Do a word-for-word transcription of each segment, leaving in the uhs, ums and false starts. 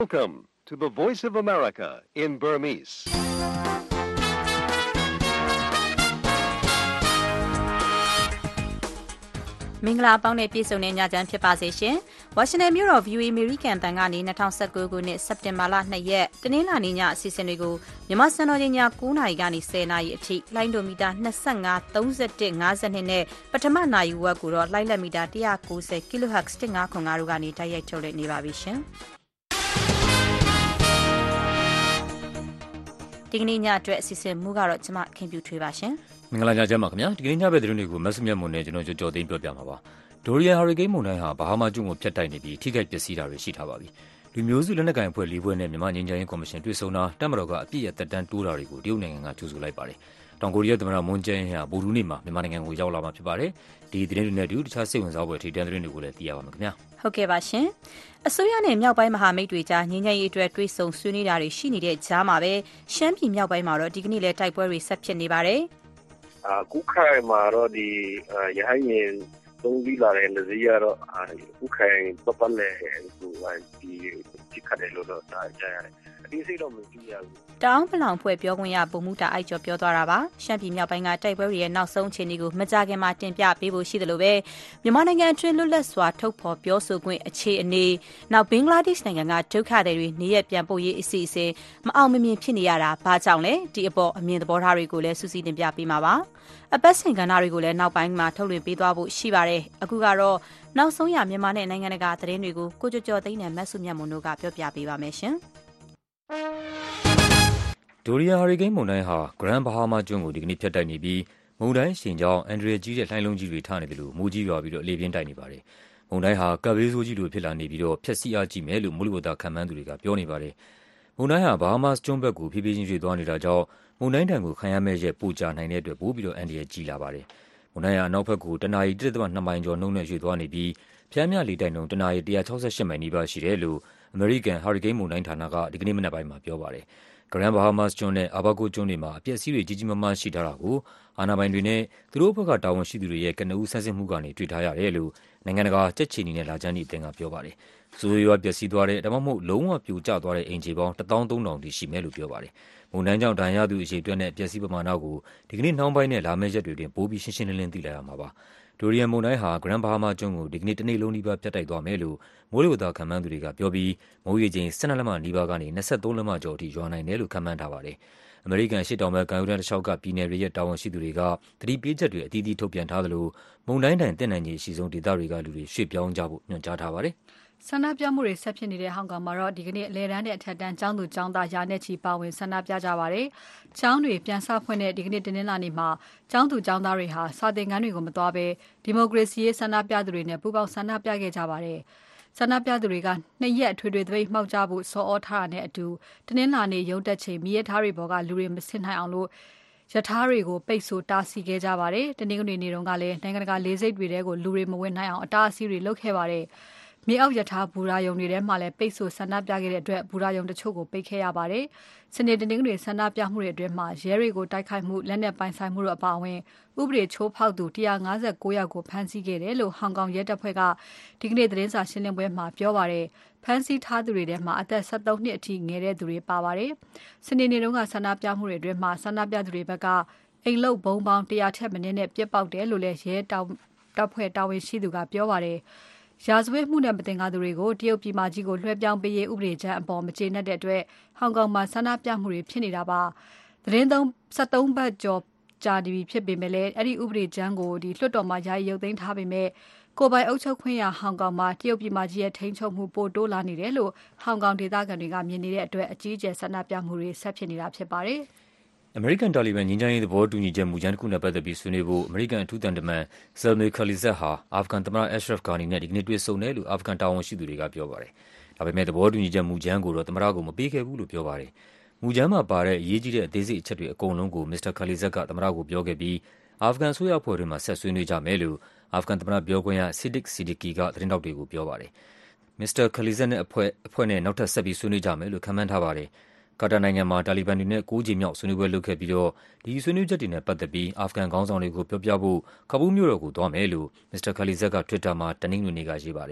Welcome to the Voice of America in Burmese. ။မင်္ဂလာပေါင်းနဲ့ပြည့်စုံတဲ့ညချမ်းဖြစ်ပါစေရှင်။ Washington မြို့တော် ဗီအိုအေ American တန်ကနေ၂၀၁၉ခုနှစ်စက်တင်ဘာလ၂ရက်တနင်္လာနေ့ညအစီအစဉ်တွေကိုမြန်မာစံတော်ချိန်ည၉နာရီကနေ၁၀နာရီအထိလိုင်းဒိုမီတာ၂၅ ၃၁ ၅၂နဲ့ပထမနာရီဝက်ကိုတော့လိုင်းလက်မီတာ၁၉၀ kilohertz ၁၅ခွန်၅တို့ကနေတိုက်ရိုက်ထုတ်လွှင့်နေပါပြီရှင်။ဒီကနေ့ညအတွက်အစီအစဉ်မူကတော့ကျမခင်ပြူထွေးပါရှင်။မင်္ဂလာညချမ်းပါခင်ဗျာဒီကနေ့ညဘက်သတင်းတွေကိုမဆုမြတ်မွန်နဲ့ကျွန်တော်ကြော်သိမ်းပြောပြမှာပါဒိုရီယန်ဟာရီကိန်းမုန်တိုင်းဟာဘာဟာမာကျွန်းကိုဖျက်တိုက်နေပြီးထိခိုက်ပျက်စီးတာတွေရှိထားပါပြီလူမျိုးစုလက်နက်ကိုင်အဖွဲ့လေးဖွဲ့နဲ့မြန်မာငြိမ်းချမ်းရေးကော်မရှင်တွေ့ဆုံတာတပ်မတော်ကအပြည့်အသက်တမ်းတိုးတာတွေကိုတရုတ်နိုင်ငံကကြိုဆိုလိုက်ပါတယ်တောင်ကိုရီးယားသမ္မတမွန်ဂျေးအင်းဟာဗိုလ်ထူးနေ့မှာမြန်မာနိုင်ငံကိုရောက်လာမှာဖြစ်ပါတယ်ဒီသတင်းတွေနဲ့တူတခြားစိတ်ဝင်စားဖွယ်ထိပ်တန်းသတင်းတွေကိုလည်းသိရပါမယ်ခင်ဗျာဟုတ်ကဲ့ပါရှင်အစိုးရနဲ့မြောက်ပိုင်းမဟာမိတ်တွေကြားငြိမ်းချမ်းရေးအတွက်တွေ့ဆုံဆွေးနွေးတာတွေရှိနေတဲ့ကြားမှာပဲရှမ်းပြည်မြောက်ပိုင်းမှာတော့ဒီကနေ့လည်းတိုက်ပွဲတွေဆက်ဖြစ်နေပါတယ်အခုခိုင်မှာတော့ဒီရဟန်းရင်သုံးပြီးလာတဲ့နေရာတော့အခုခိုင်ပပလည်းဟိုဒီဒီခတယ်လို့တော့ကြားရတယ်အသေးစိတ်တော့မသိရဘူးတောင်ပလောင်ဖွဲ့ပြောခွင့်ရဗိုလ်မှူးတာအိုက်ကျော်ပြောသွားတာပါရှမ်းပြည်မြောက်ပိုင်းကတိုက်ပွဲတွေရဲ့နောက်ဆုံးအခြေအနေကိုမကြခင်မှာတင်ပြပေးဖို့ရှိတယ်လို့ပဲမြန်မာနိုင်ငံအတွင်းလွတ်လပ်စွာထုတ်ဖော်ပြောဆိုခွင့်အခြေအနေနောက်ဘင်္ဂလားဒေ့ရှ်နိုင်ငံကဒုက္ခသည်တွေနေရပြန်ပို့ရေးအစီအစဉ်မအောင်မမြင်ဖြစ်နေရတာဘာကြောင့်လဲဒီအပေါ်အမြင်သဘောထားတွေကိုလည်းစူးစီးတင်ပြပေးမှာပါအပတ်စဉ်ကဏ္ဍတွေကိုလည်းနောက်ပိုင်းမှာထုတ်လွှင့်ပေးသွားဖို့ရှိပါတယ်အခုကတော့နောက်ဆုံးရမြန်မာနဲ့နိုင်ငံတကာသတင်းတွေကိုကိုကျော်ကျော်သိန်းနဲ့မတ်စုမြတ်မွန်တို့ကပြောပြပေးပါမယ်ရှင်ဒိုရီယန်ဟာရီကိန်းမုန်တိုင်းဟာဂရန်ဘာဟာမာကျွန်းကိုဒီကနေ့ဖျက်တိုက်နေပြီးမုန်တိုင်းရှင်ကြောင့်အန်ဒရီကြီးတဲ့လှိုင်းလုံးကြီးတွေထနေတယ်လို့မိုးကြီးရွာပြီးတော့လေပြင်းတိုက်နေပါတယ်မုန်တိုင်းဟာကပ်ဘေးဆိုးကြီးလိုဖြစ်လာနေပြီးတော့ဖျက်ဆီးအားကြီးမယ်လို့မိုးလေဝသခန့်မှန်းသူတွေကပြောနေပါတယ်မုန်တိုင်းဟာဘာဟာမာကျွန်းဘက်ကိုဖြည်းဖြည်းချင်းရွှေ့သွားနေတာကြောင့်မုန်တိုင်းတံကိုခံရမဲ့ရဲ့ပိုကြနိုင်တဲ့အတွက်ပိုပြီးတော့အန်ဒီရကြီးလာပါတယ်။မုန်တိုင်းဟာနောက်ဘက်ကိုတနအီတစ်သက်နှစ်မိုင်ကျော်နှုန်းနဲ့ရွှေ့သွားနေပြီးဖျမ်းမြလေတိုက်နှုန်းတနအီ၁၆၈မိုင်နီးပါးရှိတယ်လို့အမေရိကန်ဟာရီကိန်းမုန်တိုင်းဌာနကဒီကနေ့မနက်ပိုင်းမှာပြောပါတယ်။ဂရန်ဘာဟာမာကျွန်းနဲ့အာဘာကိုကျွန်းတွေမှာအပျက်အစီးတွေကြီးကြီးမားမားရှိထားတာကိုအာဏာပိုင်တွေနဲ့သူတို့ဘက်ကတာဝန်ရှိသူတွေရဲ့ကနဦးဆန်းစစ်မှုကနေတွေ့ထားရတယ်လို့နိုင်ငံတကာကြက်ချီနီနဲ့လာချမ်းနီအသင်းကပြောပါတယ်။ဆိုးရွားပျက်စီးသွားတဲ့ဒါမှမဟုတ်လုံးဝပြိုကျသွားတဲ့အိမ်ခြေပေါင်းတစ်သောင်းသုံးထောင်တိရှိမယ်လို့ပြောပါတယ်။မုန်တိုင်းကြောင့်ဒဏ်ရာရသူအရေအတွက်နဲ့ပျက်စီးပမာဏကိုဒီကနေ့နှောင်းပိုင်းနဲ့လာမယ့်ရက်တွေတွင်ပိုပြီးရှင်းရှင်းလင်းလင်းသိလာရမှာပါ။ဒိုရီယန်မုန်တိုင်းဟာဂရန်ဘာဟာမာကျွန်းကိုဒီကနေ့တနေ့လုံးနီးပါးပြတ်တိုက်သွားမယ်လို့မိုးလေဝသခန့်မှန်းသူတွေကပြောပြီးမိုးရေချိန်၁၂လက်မနီးပါးကနေ၂၃လက်မကျော်အထိရွာနိုင်တယ်လို့ခန့်မှန်းထားပါတယ်။အမေရိကန်ရှေ့တောင်ဘက်ကမ်းရိုးတန်းတစ်လျှောက်ကပြည်နယ်တွေရဲ့တာဝန်ရှိသူတွေကသတိပေးချက်တွေအသီးသီးထုတ်ပြန်ထားသလိုမုန်တိုင်းတိုင်တင့်နိုင်ခြေရှိဆုံးဒေသတွေကလူတွေရွှေ့ပြောင်းကြဖို့ညွှန်ကြားထားပါတယ်။ဆန္ဒပြမှုတွေဆက်ဖြစ်နေတဲ့ဟောင်ကောင်မှာတော့ဒီကနေ့အလဲတန်းနဲ့အထက်တန်းကျောင်းသူကျောင်းသားရာနဲ့ချီပါဝင်ဆန္ဒပြကြပါတယ်။ကျောင်းတွေပြန်စဖွင့်တဲ့ဒီကနေ့တင်းနှင်းလာနေမှာကျောင်းသူကျောင်းသားတွေဟာစာသင်ခန်းတွေကိုမသွားဘဲဒီမိုကရေစီရေးဆန္ဒပြသူတွေနဲ့ပူးပေါင်းဆန္ဒပြခဲ့ကြပါတယ်။ဆန္ဒပြသူတွေကနှစ်ရက်ထွေထွေသပိတ်မှောက်ကြဖို့ဆော်ဩထားတာနဲ့အတူတင်းနှင်းလာနေရုံတက်ချိန်မိရထားတွေပေါ်ကလူတွေမဆင်နိုင်အောင်လို့ရထားတွေကိုပိတ်ဆို့တားဆီးခဲ့ကြပါတယ်။တနင်္ဂနွေနေ့တုန်းကလည်းနိုင်ငံတကာလေးစိတ်တွေထဲကိုလူတွေမဝင်နိုင်အောင်အတားအဆီးတွေလုပ်ခဲ့ပါတယ်။မြေအောက်ရထားဘူရာယုံတွေထဲမှာလည်းပိတ်ဆို့ဆန္ဒပြခဲ့တဲ့အတွက်ဘူရာယုံတချို့ကိုပိတ်ခဲ့ရပါတယ်။စနေတနင်္ဂနွေဆန္ဒပြမှုတွေအတွင်းမှာရဲတွေကိုတိုက်ခိုက်မှုလက်နက်ပိုင်ဆိုင်မှုတို့အပါအဝင်ဥပဒေချိုးဖောက်သူ၁၅၉ယောက်ကိုဖမ်းဆီးခဲ့တယ်လို့ဟောင်ကောင်ရဲတပ်ဖွဲ့ကဒီကနေ့သတင်းစာရှင်းလင်းပွဲမှာပြောပါတယ်။ဖမ်းဆီးထားသူတွေထဲမှာအသက်၁၃နှစ်အထိငယ်တဲ့သူတွေပါပါတယ်။စနေနေ့တုန်းကဆန္ဒပြမှုတွေအတွင်းမှာဆန္ဒပြသူတွေဘက်ကအိမ်လုတ်ဘုံပေါင်း၁၀၀ထက်မနည်းနဲ့ပြစ်ပေါက်တယ်လို့လည်းရဲတပ်ဖွဲ့တာဝန်ရှိသူကပြောပါတယ်။ရာဇဝတ်မှုနဲ့မတင်ကားသူတွေကိုတရုတ်ပြည်မကြီးကိုလွှဲပြောင်းပေးရေးဥပဒေကြမ်းအပေါ်မကျေနပ်တဲ့အတွက်ဟောင်ကောင်မှာဆန္ဒပြမှုတွေဖြစ်နေတာပါ။သတင်းသုံး၁၃ဘတ်ကျော်ကြာပြီဖြစ်ပေမဲ့လည်းအဲ့ဒီဥပဒေကြမ်းကိုဒီလွှတ်တော်မှာယာယီရုပ်သိမ်းထားပေမဲ့ကိုယ်ပိုင်အုပ်ချုပ်ခွင့်ရဟောင်ကောင်မှာတရုတ်ပြည်မကြီးရဲ့ထိန်းချုပ်မှုပိုတိုးလာနေတယ်လို့ဟောင်ကောင်ဒေသခံတွေကမြင်နေတဲ့အတွက်အကြီးအကျယ်ဆန္ဒပြမှုတွေဆက်ဖြစ်နေတာဖြစ်ပါတယ်။အမေရိကန်တာလီဘန်ငြိမ်းချမ်းရေးသဘောတူညီချက်မူကြမ်းတစ်ခုနဲ့ပတ်သက်ပြီးဆွေးနွေးဖို့အမေရိကန်အထူးသံတမန်ဇယ်မေခါလီဇက်ဟာအာဖဂန်သမ္မတအက်ရှရဖ်ဂါနီနဲ့ဒီကနေ့တွေ့ဆုံတယ်လို့အာဖဂန်တာဝန်ရှိသူတွေကပြောပါတယ်။ဒါပေမဲ့သဘောတူညီချက်မူကြမ်းကိုတော့သမ္မတကမပေးခဲ့ဘူးလို့ပြောပါတယ်။မူကြမ်းမှာပါတဲ့အရေးကြီးတဲ့အသေးစိတ်အချက်တွေအကုန်လုံးကိုမစ္စတာခါလီဇက်ကသမ္မတကိုပြောခဲ့ပြီးအာဖဂန်အစိုးရအဖွဲ့တွင်းမှာဆက်ဆွေးနွေးကြမယ်လို့အာဖဂန်သမ္မတပြောခွင့်ရဆီဒစ်စီဒီကီကသတင်းတောက်တွေကိုပြောပါတယ်။မစ္စတာခါလီဇက်နဲ့အဖွဲ့အဖွဲ့နဲ့နောက်ထပ်ဆက်ပြီးဆွေးနွေးကြမယ်လို့ခန့်မှန်းထားပါတယ်။ကာတာနိုင်ငံမှာတာလီဘန်တွေနဲ့၉ကြိမ်မြောက်ဆွေးနွေးပွဲလုပ်ခဲ့ပြီးတော့ဒီဆွေးနွေးချက်တွေနဲ့ပတ်သက်ပြီးအာဖဂန်ခေါင်းဆောင်တွေကိုပြောပြဖို့ကာဘူးမြို့တော်ကိုသွားမယ်လို့မစ္စတာခါလီဇက်က Twitter မှာတနင်္ဂနွေနေ့ကရေးပါတယ်။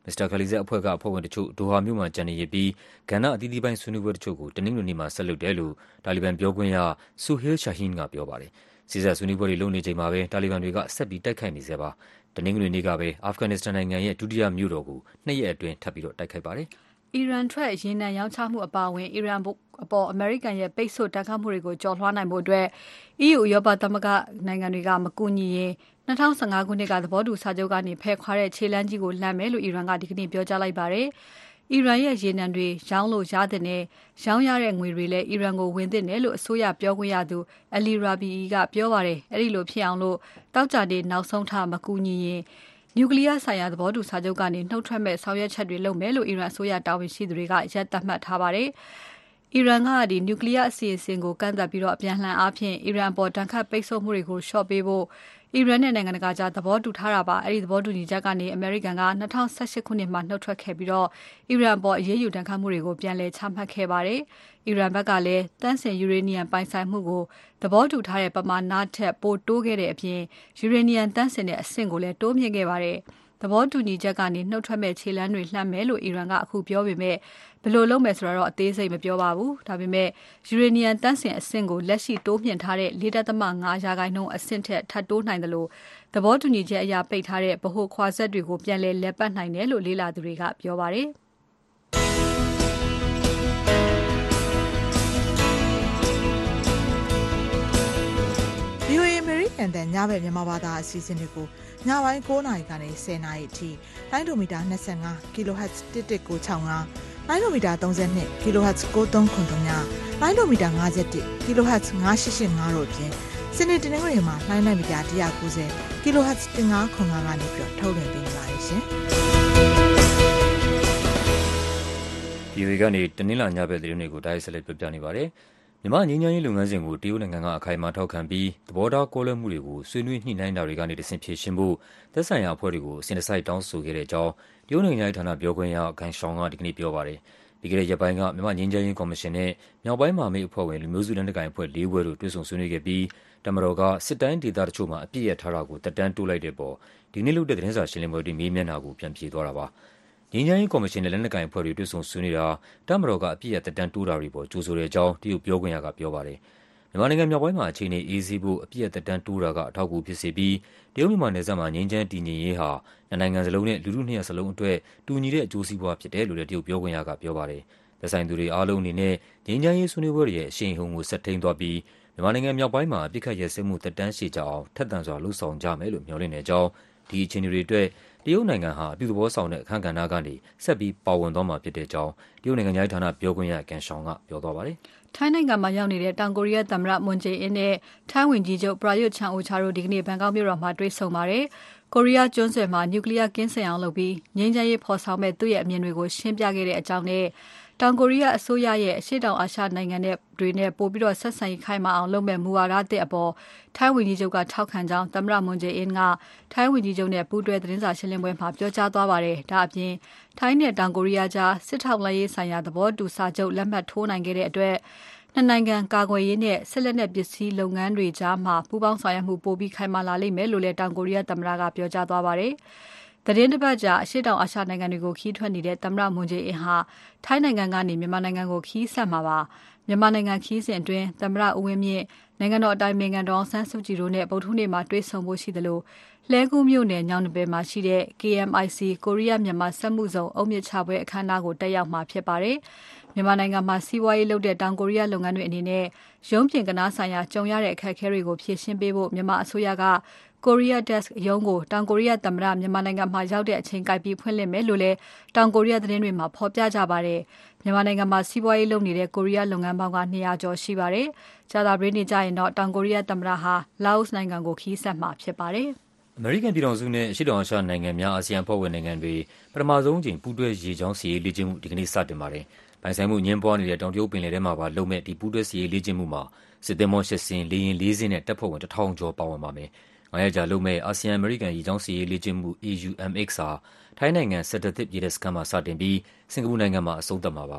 မစ္စတာ Khalilzad အဖွဲ့ကအဖွဲ့ဝင်တချို့ဒိုဟာမြို့မှာကျန်နေရပြီးကဏ္ဍအသီးသီးပိုင်းဆွေးနွေးပွဲတချို့ကိုတနင်္ဂနွေနေ့မှာဆက်လုပ်တယ်လို့တာလီဘန်ပြောခွင့်ရ Suhail Shaheen ကပြောပါတယ်။စစ်တပ်ဆွေးနွေးပွဲတွေလုပ်နေချိန်မှာပဲတာလီဘန်တွေကဆက်ပြီးတိုက်ခိုက်နေဆဲပါ။တနင်္ဂနွေနေ့ကပဲအာဖဂန်နစ္စတန်နိုင်ငံရဲ့ဒုတိယမြို့တော်ကိုနှစ်ရက်အတွင်းထပ်ပြီးတော့တိုက်ခိုက်ပါတယ်။အီရန်ထွက်ရေနံရောင်းချမှုအပါအဝင်အီရန်အပေါ်အမေရိကန်ရဲ့ပိတ်ဆို့တန်ခတ်မှုတွေကိုကျော်လွှားနိုင်ဖို့အတွက် အီးယူ ဥရောပသမဂ္ဂနိုင်ငံတွေကမကူညီရင်၂၀၁၅ ခုနှစ်ကသဘောတူစာချုပ်ကနေဖယ်ခွာတဲ့ခြေလှမ်းကြီးကိုလှမ်းမယ်လို့အီရန်ကဒီကနေ့ပြောကြားလိုက်ပါတယ်။အီရန်ရဲ့ရေနံတွေရောင်းလို့ရတဲ့နဲ့ရောင်းရတဲ့ငွေတွေလည်းအီရန်ကိုဝင်သင့်တယ်လို့အစိုးရပြောခွင့်ရသူ Ali Rabiei ကပြောပါတယ်။အဲဒီလိုဖြစ်အောင်လို့တောက်ကြတဲ့နောက်ဆုံးထားမကူညီရင်နျူကလ িয়ার ဆိုင်ရာသဘောတူစာချုပ်ကနေနှုတ်ထွက်မဲ့ဆောင်ရွက်ချက်တွေလုပ်မယ်လို့အီရန်အစိုးရတာဝန်ရှိသူတွေကရက်သတ်မှတ်ထားပါတယ်။အီရန်ကဒီနျူကလ িয়ার အစီအစဉ်ကိုကန့်သတ်ပြီးတော့အပြန်လှန်အားဖြင့်အီရန်ပေါ်တန်ခတ်ပိတ်ဆို့မှုတွေကိုလျှော့ပေးဖို့အီရန်နဲ့နိုင်ငံတကာကြားသဘောတူထားတာပါ။အဲဒီသဘောတူညီချက်ကနေအမေရိကန်က၂၀၁၈ခုနှစ်မှာနှုတ်ထွက်ခဲ့ပြီးတော့အီရန်ပေါ်အရေးယူတန်ခတ်မှုတွေကိုပြန်လည်ချမှတ်ခဲ့ပါတယ်။အီရန်ဘက်ကလည်းတန့်စင်ယူရေနီယံပိုင်ဆိုင်မှုကိုသဘောတူထားတဲ့ပမာဏထက်ပိုတိုးခဲ့တဲ့အပြင်ယူရေနီယံတန့်စင်တဲ့အဆင့်ကိုလည်းတိုးမြင့်ခဲ့ပါတယ်။သဘောတူညီချက်ကနေနှုတ်ထွက်မဲ့ခြေလှမ်းတွေလှမ်းမယ်လို့အီရန်ကအခုပြောပေမဲ့ဘယ်လိုလုပ်မယ်ဆိုတာတော့အသေးစိတ်မပြောပါဘူး။ဒါပေမဲ့ယူရေနီယံတန့်စင်အဆင့်ကိုလက်ရှိတိုးမြင့်ထားတဲ့ ၄.၅ ရာခိုင်နှုန်းအဆင့်ထက်ထပ်တိုးနိုင်တယ်လို့သဘောတူညီချက်အရပိတ်ထားတဲ့ဗဟိုခွာဆက်တွေကိုပြန်လည်လည်ပတ်နိုင်တယ်လို့လေ့လာသူတွေကပြောပါတယ်။ဗွီအိုအေ American တန်ညဘက်မြန်မာဘာသာအစီအစဉ်တွေကိုညပိုင်း၉နာရီကနေ၁၀နာရီအထိလိုင်းဒိုမီတာ၂၅ kilohertz တစ်တစ်ကို၆၅လိုင်းဒိုမီတာ၃၂ kilohertz ၉၃ခု၃ညလိုင်းဒိုမီတာ၅၁ kilohertz ၅၈၈၅တို့အပြင်စနေတနင်္ဂနွေမှာလိုင်းလိုက်မီတာ၁၉၀ kilohertz ၁၅ခု၅ကနေပြီးတော့ထုတ်လွှင့်ပေးနေပါတယ်ရှင်။ဗီအိုအေကနေတနင်္လာညဘက်သတင်းတွေကိုတိုက်ရိုက်ဆက်လက်ပြောပြနေပါတယ်။မြန်မာငြိမ်းချမ်းရေးလုပ်ငန်းစဉ်ကိုတရုတ်နိုင်ငံကအခိုင်အမာထောက်ခံပြီးသဘောထားကွဲလွဲမှုတွေကိုဆွေးနွေးညှိနှိုင်းတာတွေကနေတဆင့်ဖြေရှင်းဖို့သက်ဆိုင်ရာအဖွဲ့တွေကိုအစဉ်တစိုက်တောင်းဆိုခဲ့တဲ့အကြောင်းတရုတ်နိုင်ငံရေးဌာနပြောခွင့်ရဂန်ရှောင်ကဒီကနေ့ပြောပါတယ်။ပြီးခဲ့တဲ့ရက်ပိုင်းကမြန်မာငြိမ်းချမ်းရေးကော်မရှင်နဲ့မြောက်ပိုင်းမဟာမိတ်အဖွဲ့ဝင်လူမျိုးစုလက်နက်ကိုင်အဖွဲ့၄ဘွဲ့တို့တွေ့ဆုံဆွေးနွေးခဲ့ပြီးတမတော်ကစစ်တိုင်းဒေသတချို့မှာအပြစ်ရထားတာကိုတက်တန်းတိုးလိုက်တဲ့ပေါ်ဒီနေ့လုပ်တဲ့သတင်းစာရှင်းလင်းပွဲတွင်မေးမြန်းတာကိုပြန်ဖြေသွားတာပါ။ငြိမ်းချမ်းရေးကော်မရှင်နဲ့လက်နက်ကိုင်အဖွဲ့တွေတွေ့ဆုံဆွေးနွေးတာတမတော်ကအပြစ်ရတက်တန်းတိုးတာတွေပေါ်ကြိုဆိုတဲ့အကြောင်းတရုတ်ပြောခွင့်ရကပြောပါတယ်။မြန်မာနိုင်ငံမြောက်ပိုင်းမှာအခြေအနေအေးဆေးဖို့အပြစ်ရတက်တန်းတိုးတာကအထောက်အကူဖြစ်စေပြီးတရုတ်မြန်မာနယ်စပ်မှာငြိမ်းချမ်းတည်ငြိမ်ရေးဟာနိုင်ငံစလုံးနဲ့လူထုနှစ်ရပ်စလုံးအတွက်တူညီတဲ့အကျိုးစီးပွားဖြစ်တယ်လို့လည်းတရုတ်ပြောခွင့်ရကပြောပါတယ်။သက်ဆိုင်သူတွေအားလုံးအနေနဲ့ငြိမ်းချမ်းရေးဆွေးနွေးပွဲတွေရဲ့အရှိန်အဟုန်ကိုဆက်ထိန်းသွားပြီးမြန်မာနိုင်ငံမြောက်ပိုင်းမှာအပြစ်ခတ်ရဲစဲမှုတက်တန်းရှည်ကြအောင်ထက်သန်စွာလှုံ့ဆော်ကြမယ်လို့မျှော်လင့်တဲ့အကြောင်းဒီအခြေအနေတွေအတွက်တရုတ်နိုင်ငံဟာအပြုသဘောဆောင်တဲ့အခမ်းကဏ္ဍကနေဆက်ပြီးပါဝင်သွားမှာဖြစ်တဲ့အကြောင်းတရုတ်နိုင်ငံရေးဌာနပြောခွင့်ရကန်ရှောင်ကပြောသွားပါတယ်။ထိုင်းနိုင်ငံမှာရောက်နေတဲ့တောင်ကိုရီးယားသမ္မတမွန်ဂျေအင်းနဲ့ထိုင်းဝန်ကြီးချုပ်ပရာယွတ်ချန်အိုချာတို့ဒီကနေ့ဘန်ကောက်မြို့တော်မှာတွေ့ဆုံပါတယ်။ကိုရီးယားကျွန်းဆွယ်မှာနျူကလ িয়ার ကင်းစင်အောင်လုပ်ပြီးငြိမ်းချမ်းရေးဖော်ဆောင်မဲ့သူ့ရဲ့အမြင်တွေကိုရှင်းပြခဲ့တဲ့အကြောင်းနဲ့တောင်ကိုရီးယားအစိုးရရဲ့အရှေ့တောင်အာရှနိုင်ငံတွေနဲ့ပိုပြီးတော့ဆက်ဆံရေးခိုင်မာအောင်လုပ်မဲ့မူဝါဒအသစ်အပေါ်ထိုင်းဝန်ကြီးချုပ်ကထောက်ခံကြောင်းသမ္မတမွန်ဂျေအင်းကထိုင်းဝန်ကြီးချုပ်နဲ့ပူးတွဲသတင်းစာရှင်းလင်းပွဲမှာပြောကြားသွားပါတယ်။ဒါအပြင်ထိုင်းနဲ့တောင်ကိုရီးယားကြားစစ်ထောက်လှမ်းရေးဆိုင်ရာသဘောတူစာချုပ်လက်မှတ်ထိုးနိုင်ခဲ့တဲ့အတွက်နှစ်နိုင်ငံကာကွယ်ရေးနဲ့စစ်လက်နက်ပစ္စည်းလုပ်ငန်းတွေကြားမှာပူးပေါင်းဆောင်ရွက်မှုပိုပြီးခိုင်မာလာလိမ့်မယ်လို့လည်းတောင်ကိုရီးယားသမ္မတကပြောကြားသွားပါတယ်။သတင်းတစ်ပတ်ကြာအရှေ့တောင်အာရှနိုင်ငံတွေကိုခီးထွက်နေတဲ့သမ္မတမွန်ဂျေအင်းဟာထိုင်းနိုင်ငံကနေမြန်မာနိုင်ငံကိုခီးဆက်မှာပါမြန်မာနိုင်ငံခီးစဉ်အတွင်းသမ္မတဦးဝင်းမြင့်နိုင်ငံတော်အတိုင်ပင်ခံဒေါ်အောင်ဆန်းစုကြည်တို့နဲ့ဗုဒ္ဓဟူးနေ့မှာတွေ့ဆုံဖို့ရှိတယ်လို့လှည်းကူးမြို့နယ်ညောင်နှပယ်မှာရှိတဲ့ K M I C ကိုရီးယားမြန်မာစက်မှုဇုံအုတ်မြစ်ချပွဲအခမ်းအနားကိုတက်ရောက်မှာဖြစ်ပါတယ်မြန်မာနိုင်ငံမှာစီးပွားရေးလုပ်တဲ့တောင်ကိုရီးယားလုပ်ငန်းတွေအနေနဲ့ရုံးပြင်ကနားဆိုင်ရာကြုံရတဲ့အခက်အခဲတွေကိုဖြေရှင်းပေးဖို့မြန်မာအစိုးရကKorea Desk ရုံးကိုတောင်ကိုရီးယားသမ္မတမြန်မာနိုင်ငံမှာရောက်တဲ့အချိန်ကိုက်ပြီးဖွင့်လှစ်မယ်လို့လည်းတောင်ကိုရီးယားသတင်းတွေမှာဖော်ပြကြပါတယ်။မြန်မာနိုင်ငံမှာစီးပွားရေးလုပ်နေတဲ့ကိုရီးယားလုပ်ငန်းပေါင်းကနှစ်ရာကျော်ရှိပါတယ်။ကြာသပတေးနေ့ကျရင်တော့တောင်ကိုရီးယားသမ္မတဟာလာအိုနိုင်ငံကိုခီးဆက်မှာဖြစ်ပါတယ်။အမေရိကန်ပြည်ထောင်စုနဲ့အရှေ့တောင်အာရှနိုင်ငံများအာဆီယံအဖွဲ့ဝင်နိုင်ငံတွေပထမဆုံးအကြိမ်ပူးတွဲရေကြောင်းစီးရေးလေ့ကျင့်မှုဒီကနေ့စတင်ပါတယ်။ပိုင်ဆိုင်မှုညှင်းပွားနေတဲ့တောင်တရုတ်ပင်လယ်ထဲမှာပါလုပ်မဲ့ဒီပူးတွဲစီးရေးလေ့ကျင့်မှုမှာစစ်သင်္ဘော၈စင်း၊လေယာဉ်၄စင်းနဲ့တပ်ဖွဲ့ဝင်တစ်ထောင်ကျော်ပါဝင်ပါမယ်။ငါးရက်ကြာလုပ်မဲ့အာဆီယံအမေရိကန်ရေကြောင်းစီးရေးလေ့ကျင့်မှု A U M X ဟာထိုင်းနိုင်ငံစက်တသစ်ပြည်တဲ့စခန်းမှာစတင်ပြီးစင်ကာပူနိုင်ငံမှာအဆုံးသတ်မှာပါ။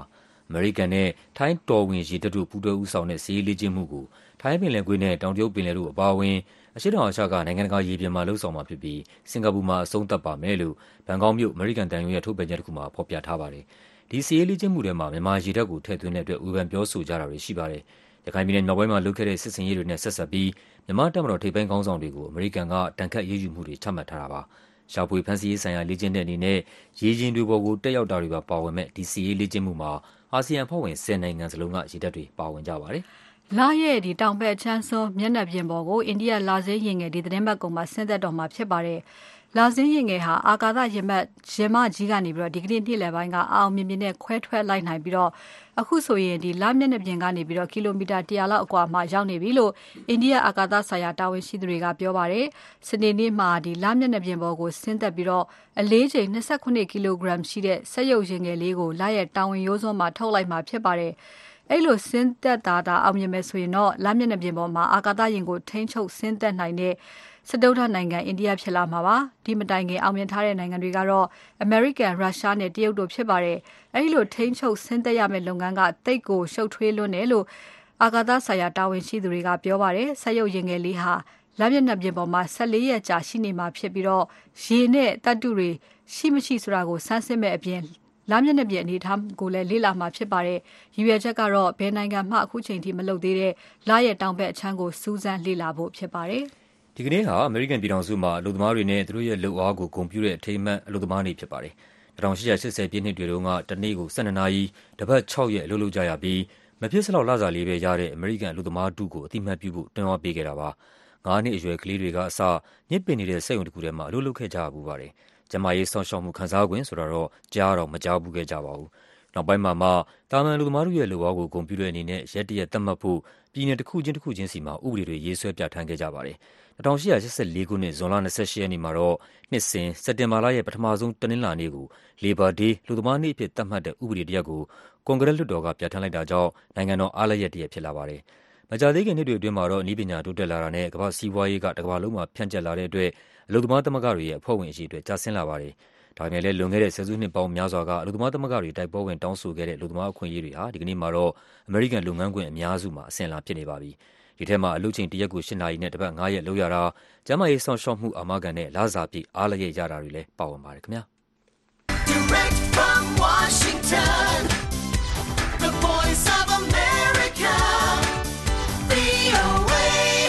အမေရိကန်နဲ့ထိုင်းတော်ဝင်ရေတပ်တို့ပူးတွဲဦးဆောင်တဲ့စစ်ရေးလေ့ကျင့်မှုကိုထိုင်းပင်လယ်ကွေ့နဲ့တောင်တရုတ်ပင်လယ်တို့အပါအဝင်အရှေ့တောင်အာရှကနိုင်ငံတကာရေပြင်မှာလှုပ်ဆောင်မှာဖြစ်ပြီးစင်ကာပူမှာအဆုံးသတ်ပါမယ်လို့ဘန်ကောက်မြို့အမေရိကန်တန်ယုံရဲ့ထုတ်ပြန်ချက်တစ်ခုမှာဖော်ပြထားပါတယ်။ဒီစစ်ရေးလေ့ကျင့်မှုတွေမှာမြန်မာရေတပ်ကိုထည့်သွင်းတဲ့အတွက်ဝေဖန်ပြောဆိုကြတာတွေရှိပါတယ်။ရခိုင်ပြည်နယ်မြောက်ပိုင်းမှာလုပ်ခဲ့တဲ့စစ်ဆင်ရေးတွေနဲ့ဆက်ဆက်ပြီးမြန်မာတပ်မတော်ထိပ်ပိုင်းခေါင်းဆောင်တွေကိုအမေရိကန်ကတန်ခတ်ရေးယူမှုတွေချမှတ်ထားတာပါ။ရှာဖွေဖမ်းဆီးရေးဆိုင်ရာလေ့ကျင့်တဲ့အနေနဲ့ရေရင်တွေပေါ်ကိုတက်ရောက်တာတွေပါပါဝင်မဲ့ဒီစီရေးလေ့ကျင့်မှုမှာအာဆီယံအဖွဲ့ဝင်ဆယ်နိုင်ငံစလုံးကရေတပ်တွေပါဝင်ကြပါတယ်။လာရဲ့ဒီတောင်ဘက်ချမ်းစွန်းမျက်နှာပြင်ပေါ်ကိုအိန္ဒိယလာစင်းရင်ငယ်ဒီသတင်းပတ်ကုံမှာဆင်းသက်တော်မှာဖြစ်ပါတယ်။လာစင်းရင်ငယ်ဟာအာကာသရင်မတ်ရင်မကြီးကနေပြီးတော့ဒီကနေ့နေ့လယ်ပိုင်းကအောင်မြင်မြင်နဲ့ခွဲထွက်လိုက်နိုင်ပြီးတော့အခုဆိုရင်ဒီလမျက်နှာပြင်ကနေပြီးတော့ကီလိုမီတာတရာလောက်အကွာမှာရောက်နေပြီလို့အိန္ဒိယအာကာသဆိုင်ရာတာဝန်ရှိသူတွေကပြောပါတယ်။စနေနေ့မှာဒီလမျက်နှာပြင်ပေါ်ကိုဆင်းသက်ပြီးတော့အလေးချိန်၂၈ကီလိုဂရမ်ရှိတဲ့စက်ရုပ်ရင်ငယ်လေးကိုလာရဲ့တာဝန်ရိုးစွန်းမှာထုတ်လိုက်မှာဖြစ်ပါတယ်။အဲ့လိုဆင်းသက်တာတာအောင်မြင်မယ်ဆိုရင်တော့လမျက်နှာပြင်ပေါ်မှာအာကာသယာဉ်ကိုထိန်းချုပ်ဆင်းသက်နိုင်တဲ့စတုတ္ထနိုင်ငံအိန္ဒိယဖြစ်လာမှာပါဒီမတိုင်ခင်အောင်မြင်ထားတဲ့နိုင်ငံတွေကတော့အမေရိကန်ရုရှားနဲ့တရုတ်တို့ဖြစ်ပါတယ်အဲဒီလိုထိန်းချုပ်ဆင်းသက်ရမယ့်လုပ်ငန်းကတိတ်ကိုရှုပ်ထွေးလွန်းတယ်လို့အာကာသဆိုင်ရာတာဝန်ရှိသူတွေကပြောပါတယ်ဆက်ရုပ်ရင်ငယ်လေးဟာလမျက်နှာပြင်ပေါ်မှာ၁၄ရက်ကြာရှိနေမှာဖြစ်ပြီးတော့ရေနဲ့တတ်တုတွေရှိမရှိဆိုတာကိုစမ်းစစ်မဲ့အပြင်လာမျက်နှာပြင်အနေထားကိုလည်းလေ့လာမှာဖြစ်ပါတယ်။ရည်ရွယ်ချက်ကတော့ဘယ်နိုင်ငံမှအခုချိန်ထိမလုပ်သေးတဲ့လာရဲ့တောင်ဘက်အချမ်းကိုစူးစမ်းလေ့လာဖို့ဖြစ်ပါတယ်။ဒီကနေ့ဟာအမေရိကန်ပြည်ထောင်စုမှာအလုပ်သမားတွေနဲ့သူတို့ရဲ့လုပ်အားကိုဂုဏ်ပြုတဲ့အထိမ်းအမှတ်အလုပ်သမားနေ့ဖြစ်ပါတယ်။၁၈၈၀ပြည့်နှစ်တွေတုန်းကတနေ့ကို၁၂နာရီတပတ်၆ရက်အလုပ်လုပ်ကြရပြီးမဖြစ်စလောက်လစာလေးပဲရတဲ့အမေရိကန်အလုပ်သမားတုကိုအသိမှတ်ပြုဖို့တွန်းအားပေးခဲ့တာပါ။ငါးနှစ်အရွယ်ကလေးတွေကအစညစ်ပင်နေတဲ့စက်ရုံတစ်ခုထဲမှာအလုပ်လုပ်ခဲ့ကြရပူပါတယ်။ကျမရေးဆောင်ရှောက်မှုခန်းစားခွင့်ဆိုတော့ကြားတော့မကြားဘူးခဲ့ကြပါဘူး။နောက်ပိုင်းမှာမှတာမန်လူသမားတို့ရဲ့လုပ်အားကိုဂုဏ်ပြုတဲ့အနေနဲ့ရက်တရက်သတ်မှတ်ဖို့ပြည်နယ်တစ်ခုချင်းတစ်ခုချင်းစီမှာဥပဒေတွေရေးဆွဲပြဋ္ဌာန်းခဲ့ကြပါတယ်။၁၈၈၄ခုနှစ်ဇွန်လ၂၈ရက်နေ့မှာတော့နှစ်စဉ်စက်တင်ဘာလရဲ့ပထမဆုံးတနင်္လာနေ့ကို Labor Day လူသမားနေ့အဖြစ်သတ်မှတ်တဲ့ဥပဒေတရပ်ကိုကွန်ဂရက်လွှတ်တော်ကပြဋ္ဌာန်းလိုက်တာကြောင့်နိုင်ငံတော်အားလပ်ရက်တရက်ဖြစ်လာပါတယ်။မကြာသေးခင်နှစ်တွေအတွင်းမှာတော့နည်းပညာတိုးတက်လာတာနဲ့ကမ္ဘာစီးပွားရေးကတစ်ကမ္ဘာလုံးမှာဖြန့်ကျက်လာတဲ့အတွက်အလုပ်သမားသမဂ္ဂတွေရဲ့အဖွဲ့ဝင်အရေးအတွက်ကျဆင်းလာပါတယ်။ဒါပေမဲ့လည်းလွန်ခဲ့တဲ့ဆယ်စုနှစ်ပေါင်းများစွာကအလုပ်သမားသမဂ္ဂတွေတိုက်ပွဲဝင်တောင်းဆိုခဲ့တဲ့အလုပ်သမားအခွင့်အရေးတွေဟာဒီကနေ့မှာတော့အမေရိကန်လုပ်ငန်းခွင်အများစုမှာအဆင့်အလာဖြစ်နေပါပြီ။ဒီထဲမှာအလုပ်ချိန်တစ်ရက်ကို၈နာရီနဲ့တစ်ပတ်၅ရက်လုပ်ရတာ၊ကျန်းမာရေးစောင့်ရှောက်မှုအာမခံနဲ့လစာပြည့်အားလပ်ရက်ရတာတွေလည်းပါဝင်ပါတယ်ခင်ဗျာ။ Direct from Washington, the Voice of America, ဗွီအိုအေ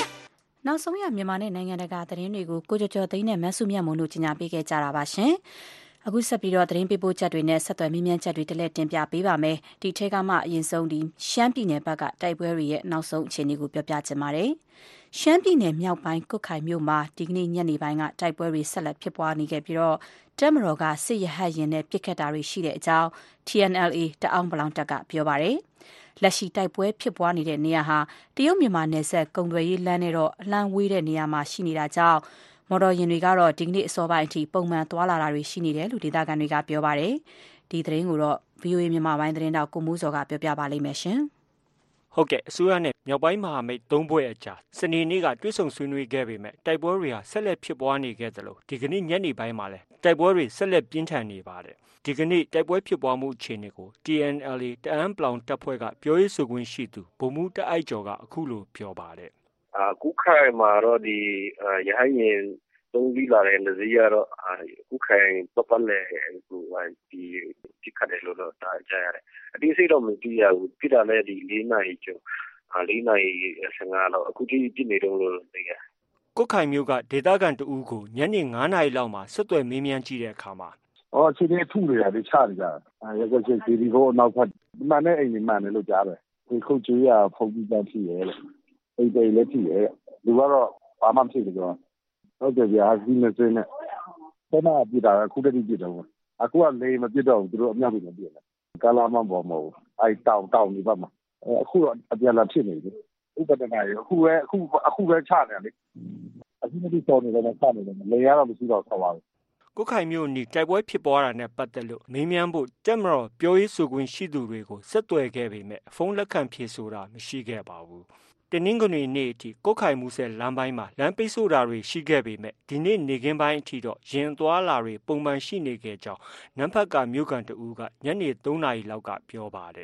နောက်ဆုံးရမြန်မာနဲ့နိုင်ငံတကာသတင်းတွေကိုကိုကျော်ကျော်သိန်းနဲ့မဆုမြတ်မုံတို့ကြီးညာပေးခဲ့ကြတာပါရှင်။အခုဆက်ပြီးတော့သတင်းပေးပို့ချက်တွေနဲ့ဆက်သွယ်မြင်းမြန်းချက်တွေတလက်တင်ပြပေးပါမယ်။ဒီထဲကမှအရင်ဆုံးဒီရှမ်းပြည်နယ်ဘက်ကတိုက်ပွဲတွေရဲ့နောက်ဆုံးအခြေအနေကိုပြောပြချင်ပါတယ်။ရှမ်းပြည်နယ်မြောက်ပိုင်းကွတ်ခိုင်မြို့မှာဒီကနေ့ညနေပိုင်းကတိုက်ပွဲတွေဆက်လက်ဖြစ်ပွားနေခဲ့ပြီးတော့တပ်မတော်ကစစ်ရဟတ်ရင်နဲ့ပစ်ခတ်တာတွေရှိတဲ့အကြောင်း T N L A တအောင်းပလောင်တပ်ကပြောပါတယ်။လက်ရှိတိုက်ပွဲဖြစ်ပွားနေတဲ့နေရာဟာတရုတ်မြန်မာနယ်စပ်ကုန်သွယ်ရေးလမ်းနဲ့တော့အလှမ်းဝေးတဲ့နေရာမှာရှိနေတာကြောင့်မော်တော်ယာဉ်တွေကတော့ဒီကနေ့အစောပိုင်းအထိပုံမှန်သွားလာတာတွေရှိနေတယ်လို့ဒေသခံတွေကပြောပါတယ်။ဒီသတင်းကိုတော့ ဗွီအိုအေ မြန်မာပိုင်းသတင်းတောက်ကိုမိုးစောကပြောပြပါလိမ့်မယ်ရှင်။ဟုတ်ကဲ့အစိုးရနဲ့မြောက်ပိုင်းမဟာမိတ်သုံးဘွဲ့အကြားစနေနေ့ကတွဲဆုံဆွေးနွေးခဲ့ပေမဲ့တိုက်ပွဲတွေဟာဆက်လက်ဖြစ်ပွားနေခဲ့သလိုဒီကနေ့ညနေပိုင်းမှာလည်းတိုက်ပွဲတွေဆက်လက်ပြင်းထန်နေပါတယ်။ဒီကနေ့တိုက်ပွဲဖြစ်ပွားမှုအခြေအနေကို T N L A တအန်းပလောင်တပ်ဖွဲ့ကပြောရေးဆိုခွင့်ရှိသူဗိုလ်မှူးတအိုက်ကျော်ကအခုလိုပြောပါတယ်။အခုခိုင်မှာတော့ဒီရဟန်းရင်သုံးပြီးလာတဲ့နေစီကတော့အခုခိုင်ပတ်ပတ်လဲဟိုဒီဒီခတ်တယ်လို့တော့ကြားရတယ်။အတိအစိတ်တော့မသိရဘူး။ပြတာလည်းဒီ၄နာရီကျော်၄နာရီ၁၅လောက်အခုထိပြနေတော့လို့သိရတယ်။ကွတ်ခိုင်မြို့ကဒေသခံတဦးကိုညနေ၅နာရီလောက်မှာဆက်သွယ်မေးမြန်းကြည့်တဲ့အခါမှာအော်အချိန်နဲ့ထုနေတာလေချနေကြတယ်။အဲရက်ချက်ဒီဒီကိုနောက်ဖက်မှန်တဲ့အိမ်ကြီးမှန်တယ်လို့ကြားတယ်။ဒီခုတ်ကြီးရဖုန်ကြီးတန်းဖြစ်ရဲလို့အိမ်တိတ်လည်းဖြစ်ရဲလူကတော့ဘာမှမဖြစ်ဘူးကြောဟုတ်တယ်ဗျာဒီနေ့စနေဆနာပြတာခုတည်းပြတော့အခုကလေမပြတော့ဘူးသူတို့အမြောက်တွေမပြတယ်ကာလာမပေါ်မဟုတ်အဲတောင်တောင်နေပါမှာအခုတော့အပြန်လာဖြစ်နေပြီဥပဒနာရအခုပဲအခုအခုပဲချနေလေအခုမဒီတော်နေတော့ချနေတယ်လေရတော့မရှိတော့ဆောက်ပါဘူးကွတ်ခိုင်မြို့နီတိုက်ပွဲဖြစ်ပွားတာနဲ့ပတ်သက်လို့မေးမြန်းဖို့တက်မတော်ပြောရေးဆိုခွင့်ရှိသူတွေကိုဆက်သွယ်ခဲ့ပေမဲ့ဖုန်းလက်ခံဖြေဆိုတာမရှိခဲ့ပါဘူးတနင်္ဂနွေနေ့အထိကွတ်ခိုင်မှုဆဲလမ်းပိုင်းမှာလမ်းပိတ်ဆို့တာတွေရှိခဲ့ပေမဲ့ဒီနေ့နေခင်းပိုင်းအထိတော့ရင်သွားလာတွေပုံမှန်ရှိနေခဲ့ကြောင်းနမ်ဖတ်ကမြို့ကန်တဦးကညနေ၃နာရီလောက်ကပြောပါတယ်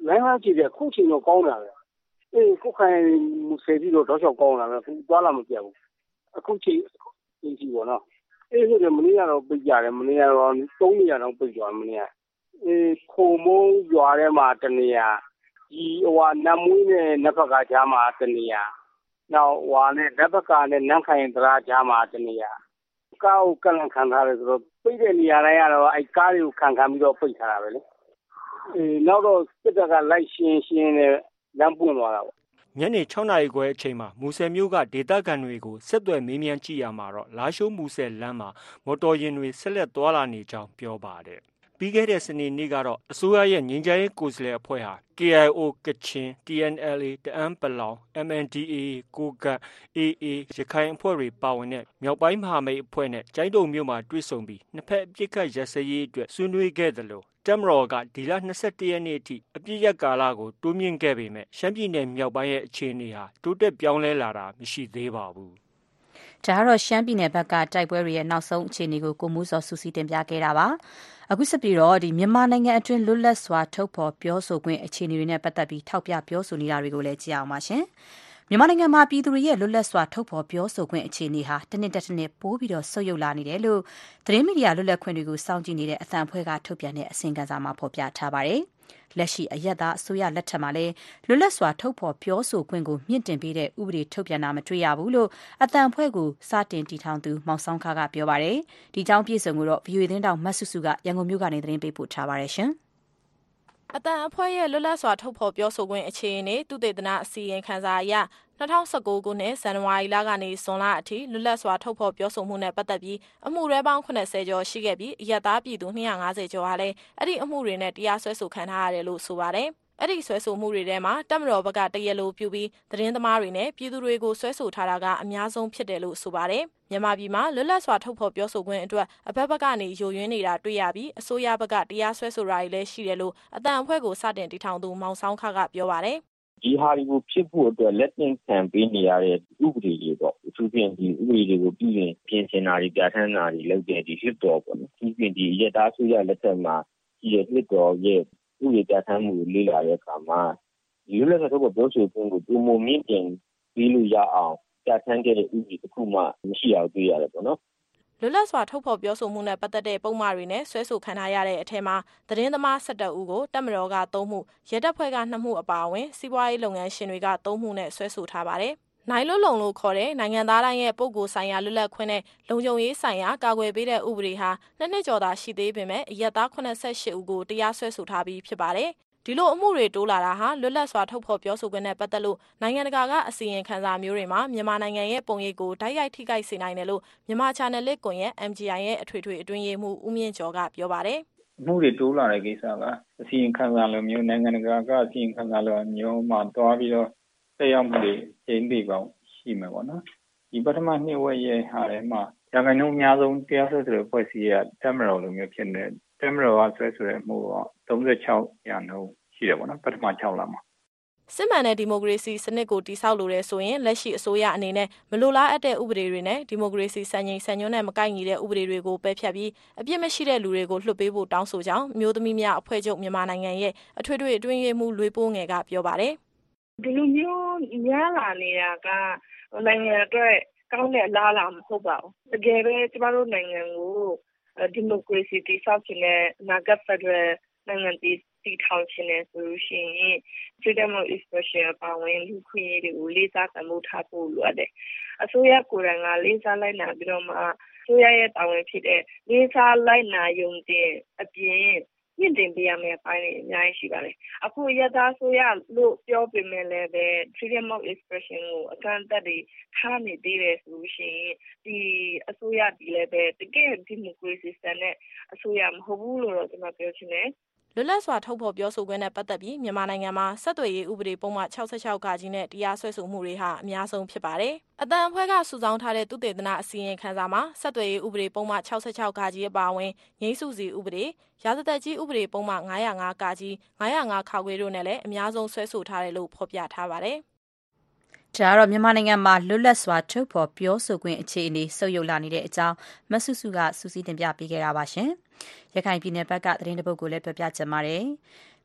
လိုင်းအားကြည့်တယ်ခုချိန်တော့ကောင်းတာပဲအေးခုခိုင်ဆယ်ပြီးတော့တော့ချောက်ကောင်းလာတယ်ခုသွားလာမပြတ်ဘူးအခုချိန်ချိန်ကြီးပေါ့နော်အေးဆိုတော့မနေ့ကတော့ပြကြတယ်မနေ့ကတော့သုံးနေရတော့ပြကြတယ်မနေ့ကအေးခုံမုံရွာထဲမှာတနေရာဒီဟိုနမွေးနဲ့နဖက်ကကြားမှာတနေရာနောက်ဟိုနဲ့နဖက်ကနဲ့နန်းခိုင်တရာကြားမှာတနေရာကားကိုကန့်ခံထားတယ်ဆိုတော့ပြိတဲ့နေရာတိုင်းကတော့အဲကားတွေကိုခံခံပြီးတော့ပြိထားတာပဲလေအေးနောက်တော့စစ်တပ်ကလိုက်ရှင်းရှင်းနဲ့လမ်းပွင့်သွားတာပေါ့ညနေ၆နာရီခွဲအချိန်မှာမူဆယ်မြို့ကဒေသခံတွေကိုဆက်သွယ်မေးမြန်းကြည့်ရမှာတော့လာရှိုးမူဆယ်လမ်းမှာမော်တော်ယာဉ်တွေဆက်လက်သွားလာနေကြောင်းပြောပါတယ်ပြီးခဲ့တဲ့စနေနေ့ကတော့အစိုးရရဲ့ငြိမ်းချမ်းရေးကိုယ်စားလှယ်အဖွဲ့ဟာ K I O ကချင် T N L A တအန်းပလောင် M N D A ကိုကန့် A A ရခိုင်အဖွဲ့တွေပါဝင်တဲ့မြောက်ပိုင်းမဟာမိတ်အဖွဲ့နဲ့ကျိုင်းတုံမြို့မှာတွေ့ဆုံပြီးနှစ်ဖက်အပစ်အခတ်ရပ်စဲရေးအတွက်ဆွေးနွေးခဲ့သလိုတပ်မတော်ကဒီလ၂၁ရက်နေ့အထိအပြည့်ရက်ကာလကိုတိုးမြင့်ခဲ့ပေမဲ့ရှမ်းပြည်နယ်မြောက်ပိုင်းရဲ့အခြေအနေဟာတိုးတက်ပြောင်းလဲလာတာမရှိသေးပါဘူး။ဒါကတော့ရှမ်းပြည်နယ်ဘက်ကတိုက်ပွဲတွေရဲ့နောက်ဆုံးအခြေအနေကိုကိုမိုးစောစုစည်းတင်ပြခဲ့တာပါ။အခုဆက်ပြီးတော့ဒီမြန်မာနိုင်ငံအတွင်းလွတ်လပ်စွာထုတ်ဖော်ပြောဆိုခွင့်အခြေအနေတွေနဲ့ပတ်သက်ပြီးထောက်ပြပြောဆိုနေတာတွေကိုလည်းကြည့်အောင်ပါရှင်။မြန်မာနိုင်ငံမှာပြည်သူတွေရဲ့လွတ်လပ်စွာထုတ်ဖော်ပြောဆိုခွင့်အခြေအနေဟာတစ်နှစ်တစ်နှစ်ပိုးပြီးတော့ဆုတ်ယုတ်လာနေတယ်လို့သတင်းမီဒီယာလွတ်လပ်ခွင့်တွေကိုစောင့်ကြည့်နေတဲ့အသံအဖွဲ့ကထုတ်ပြန်တဲ့အစီရင်ခံစာမှာဖော်ပြထားပါတယ်။လက်ရှိအရက်သားအစိုးရလက်ထက်မှာလည်းလွတ်လပ်စွာထုတ်ဖော်ပြောဆိုခွင့်ကိုမြင့်တင်ပေးတဲ့ဥပဒေထုတ်ပြန်တာမတွေ့ရဘူးလို့အသံအဖွဲ့ကိုစတင်တည်ထောင်သူမောင်ဆောင်ခါကပြောပါတယ်။ဒီကြောင်းပြည့်စုံကိုတော့ ဗီအိုအေ သတင်းတောင်မတ်စုစုကရန်ကုန်မြို့ကနေသတင်းပေးပို့ထားပါတယ်ရှင်။အသံအဖွဲ့ရဲ့လွတ်လပ်စွာထုတ်ဖော်ပြောဆိုခွင့်အခြေအနေသုတေသနအစီရင်ခံစာအရ၂၀၁၉ခုနှစ်ဇန်နဝါရီလကနေဇွန်လအထိလွတ်လပ်စွာထုတ်ဖော်ပြောဆိုမှုနဲ့ပတ်သက်ပြီးအမှုရဲပေါင်း၇၀ကျော်ရှိခဲ့ပြီးအရက်သားပြည်သူ၂၅၀ကျော်ဟာလည်းအဲ့ဒီအမှုတွေနဲ့တရားစွဲဆိုခံထားရတယ်လို့ဆိုပါတယ်။အဲ့ဒီဆွဲဆိုမှုတွေထဲမှာတပ်မတော်ဘက်ကတရက်လိုပြုပြီးသတင်းသမားတွေနဲ့ပြည်သူတွေကိုဆွဲဆိုထားတာကအများဆုံးဖြစ်တယ်လို့ဆိုပါတယ်။မြန်မာပြည်မှာလွတ်လပ်စွာထုတ်ဖော်ပြောဆိုခွင့်အတွက်အဘက်ဘက်ကနေယိုယွင်းနေတာတွေ့ရပြီးအစိုးရဘက်ကတရားစွဲဆိုတာတွေလည်းရှိတယ်လို့အသံအဖွဲ့ကိုစတင်တည်ထောင်သူမောင်ဆောင်ခကပြောပါတယ်။ဒီဟာတွေကိုဖြစ်ဖို့အတွက်လက်တင်ခံပေးနေရတဲ့ဥပဒေတွေပေါ့အထူးဖြင့်ဒီဥပဒေတွေကိုပြည်ရင်ပြင်ဆင်တာတွေပြဋ္ဌာန်းတာတွေလုပ်တဲ့ဒီဖြစ်တော်ပေါ့နော်ဒီပြင်ဒီရတာဆိုရလက်ထက်မှာဒီရဖြစ်တော်ရဲ့ဥပဒေပြဋ္ဌာန်းမှုလေးလာတဲ့အခါမှာဒီလိုလက်ထုတ်ဖို့ပြောဆိုခွင့်ကိုပုံမမြင့်တင်ပြီးလို့ရအောင်ပြဋ္ဌာန်းခဲ့တဲ့ဥပဒေတစ်ခုမှမရှိအောင်တွေ့ရတယ်ပေါ့နော်လွတ်လပ်စွာထုတ်ဖော်ပြောဆိုမှုနဲ့ပတ်သက်တဲ့ပုံမှားတွေနဲ့ဆွဲဆိုခံထားရတဲ့အထက်မှာသတင်းသမား၁၁ဦးကိုတပ်မတော်က၃မှုရဲတပ်ဖွဲ့က၂မှုအပါအဝင်စီးပွားရေးလုပ်ငန်းရှင်တွေက၃မှုနဲ့ဆွဲဆိုထားပါတယ်။နိုင်လွတ်လုံလို့ခေါ်တဲ့နိုင်ငံသားတိုင်းရဲ့ပုဂ္ဂိုလ်ဆိုင်ရာလွတ်လပ်ခွင့်နဲ့လုံခြုံရေးဆိုင်ရာကာကွယ်ပေးတဲ့ဥပဒေဟာနှစ်နှစ်ကျော်သာရှိသေးပေမဲ့အရက်သား၈၈ဦးကိုတရားစွဲဆိုထားပြီးဖြစ်ပါတယ်။ဒီလိုအမှုတွေတိုးလာတာဟာလွတ်လပ်စွာထုတ်ဖော်ပြောဆိုခွင့်နဲ့ပတ်သက်လို့နိုင်ငံတကာကအစီရင်ခံစာမျိုးတွေမှာမြန်မာနိုင်ငံရဲ့ပုံရိပ်ကိုတိုက်ရိုက်ထိခိုက်စေနိုင်တယ်လို့မြန်မာ Channel ကွန်ရက် M G I ရဲ့အထွေထွေအတွင်းရေးမှူးဦးမြင့်ကျော်ကပြောပါတယ်။အမှုတွေတိုးလာတဲ့ကိစ္စကအစီရင်ခံစာလိုမျိုးနိုင်ငံတကာကအစီရင်ခံစာလိုမျိုးမှာတွားပြီးတော့သက်ရောက်မှုတွေကျင်းပပေါင်းရှိမှာပေါ့နော်။ဒီပထမနှစ်ဝက်ရဲ့ဟာထဲမှာရခိုင်နှုန်းအများဆုံးတရားစွဲဆိုတဲ့ဖွဲ့စည်းရတပ်မတော်လိုမျိုးဖြစ်နေတပ်မတော်ကဆွဲဆိုတဲ့မှုက၃၆ရာနှုန်းရှိတယ်ပေါ့နော်ပထမ၆လမှာစစ်မှန်တဲ့ဒီမိုကရေစီစနစ်ကိုတည်ဆောက်လိုတဲ့ဆိုရင်လက်ရှိအစိုးရအနေနဲ့မလိုလားအပ်တဲ့ဥပဒေတွေနဲ့ဒီမိုကရေစီစံချိန်စံညွှန်းနဲ့မကိုက်ညီတဲ့ဥပဒေတွေကိုပယ်ဖျက်ပြီးအပြစ်မရှိတဲ့လူတွေကိုလွှတ်ပေးဖို့တောင်းဆိုကြောင်းမျိုးသမီးများအဖွဲ့ချုပ်မြန်မာနိုင်ငံရဲ့အထွေထွေအတွင်းရေးမှူးလွေးပိုးငယ်ကပြောပါတယ်ဒီလိုမျိုးများလာနေတာကနိုင်ငံအတွက်ကောင်းတဲ့အလားအလာမဟုတ်ပါဘူးတကယ်ပဲကျမတို့နိုင်ငံကိုဒီမိုကရေစီတည်ဆောက်ခြင်းနဲ့အနာဂတ်ဖက်ဒရယ်နိုင်ငံတည်တည်ထောင်ခြင်းနဲ့ဆိုလို့ရှိရင် freedom of expression ပါဝင်လူခွင့်ရေးတွေကိုလေးစားတန်ဖိုးထားဖို့လိုအပ်တယ်။အစိုးရကိုယ်တိုင်ကလေးစားလိုက်နာပြီးတော့မှအစိုးရရဲ့တာဝန်ဖြစ်တဲ့လေးစားလိုက်နာယုံကြည်အပြင်မြင့်တင်ပေးရမယ့်အပိုင်းတွေအများကြီးရှိပါတယ်။အခုရသားဆိုရလို့ပြောပေမဲ့လည်းပဲ freedom of expression ကိုအကန့်အသတ်တွေထားနေသေးတယ်ဆိုလို့ရှိရင်ဒီအစိုးရဒီလည်းပဲတကယ်ဒီမိုကရေစီစနစ်အစိုးရမဟုတ်ဘူးလို့တော့ကျွန်တော်ပြောချင်တယ်။လွတ်လပ်စွာထုတ်ဖော်ပြောဆိုခွင့်နဲ့ပတ်သက်ပြီးမြန်မာနိုင်ငံမှာဆက်သွယ်ရေးဥပဒေပုံမှန်၆၆ခါကြီးနဲ့တရားစွဲဆိုမှုတွေဟာအများဆုံးဖြစ်ပါတယ်။အတန်အဖွဲ့ကစုဆောင်းထားတဲ့သုတေသနအစီရင်ခံစာမှာဆက်သွယ်ရေးဥပဒေပုံမှန်၆၆ခါကြီးအပါအဝင်ငြိမ်းစုစီဥပဒေရာဇသက်ကြီးဥပဒေပုံမှန်၅၀၅ခါကြီး၅၀၅ခါခွေတို့နဲ့လည်းအများဆုံးဆွဲဆိုထားတယ်လို့ဖော်ပြထားပါတယ်။ဒါကတော့မြန်မာနိုင်ငံမှာလွတ်လပ်စွာထုတ်ဖော်ပြောဆိုခွင့်အခြေအနေဆုတ်ယုတ်လာနေတဲ့အကြောင်းမဆုစုကစူးစီးတင်ပြပေးခဲ့တာပါရှင်။ရခိုင်ပြည်နယ်ဘက်ကသတင်းတပုတ်ကိုလည်းပြပြချင်ပါတယ်။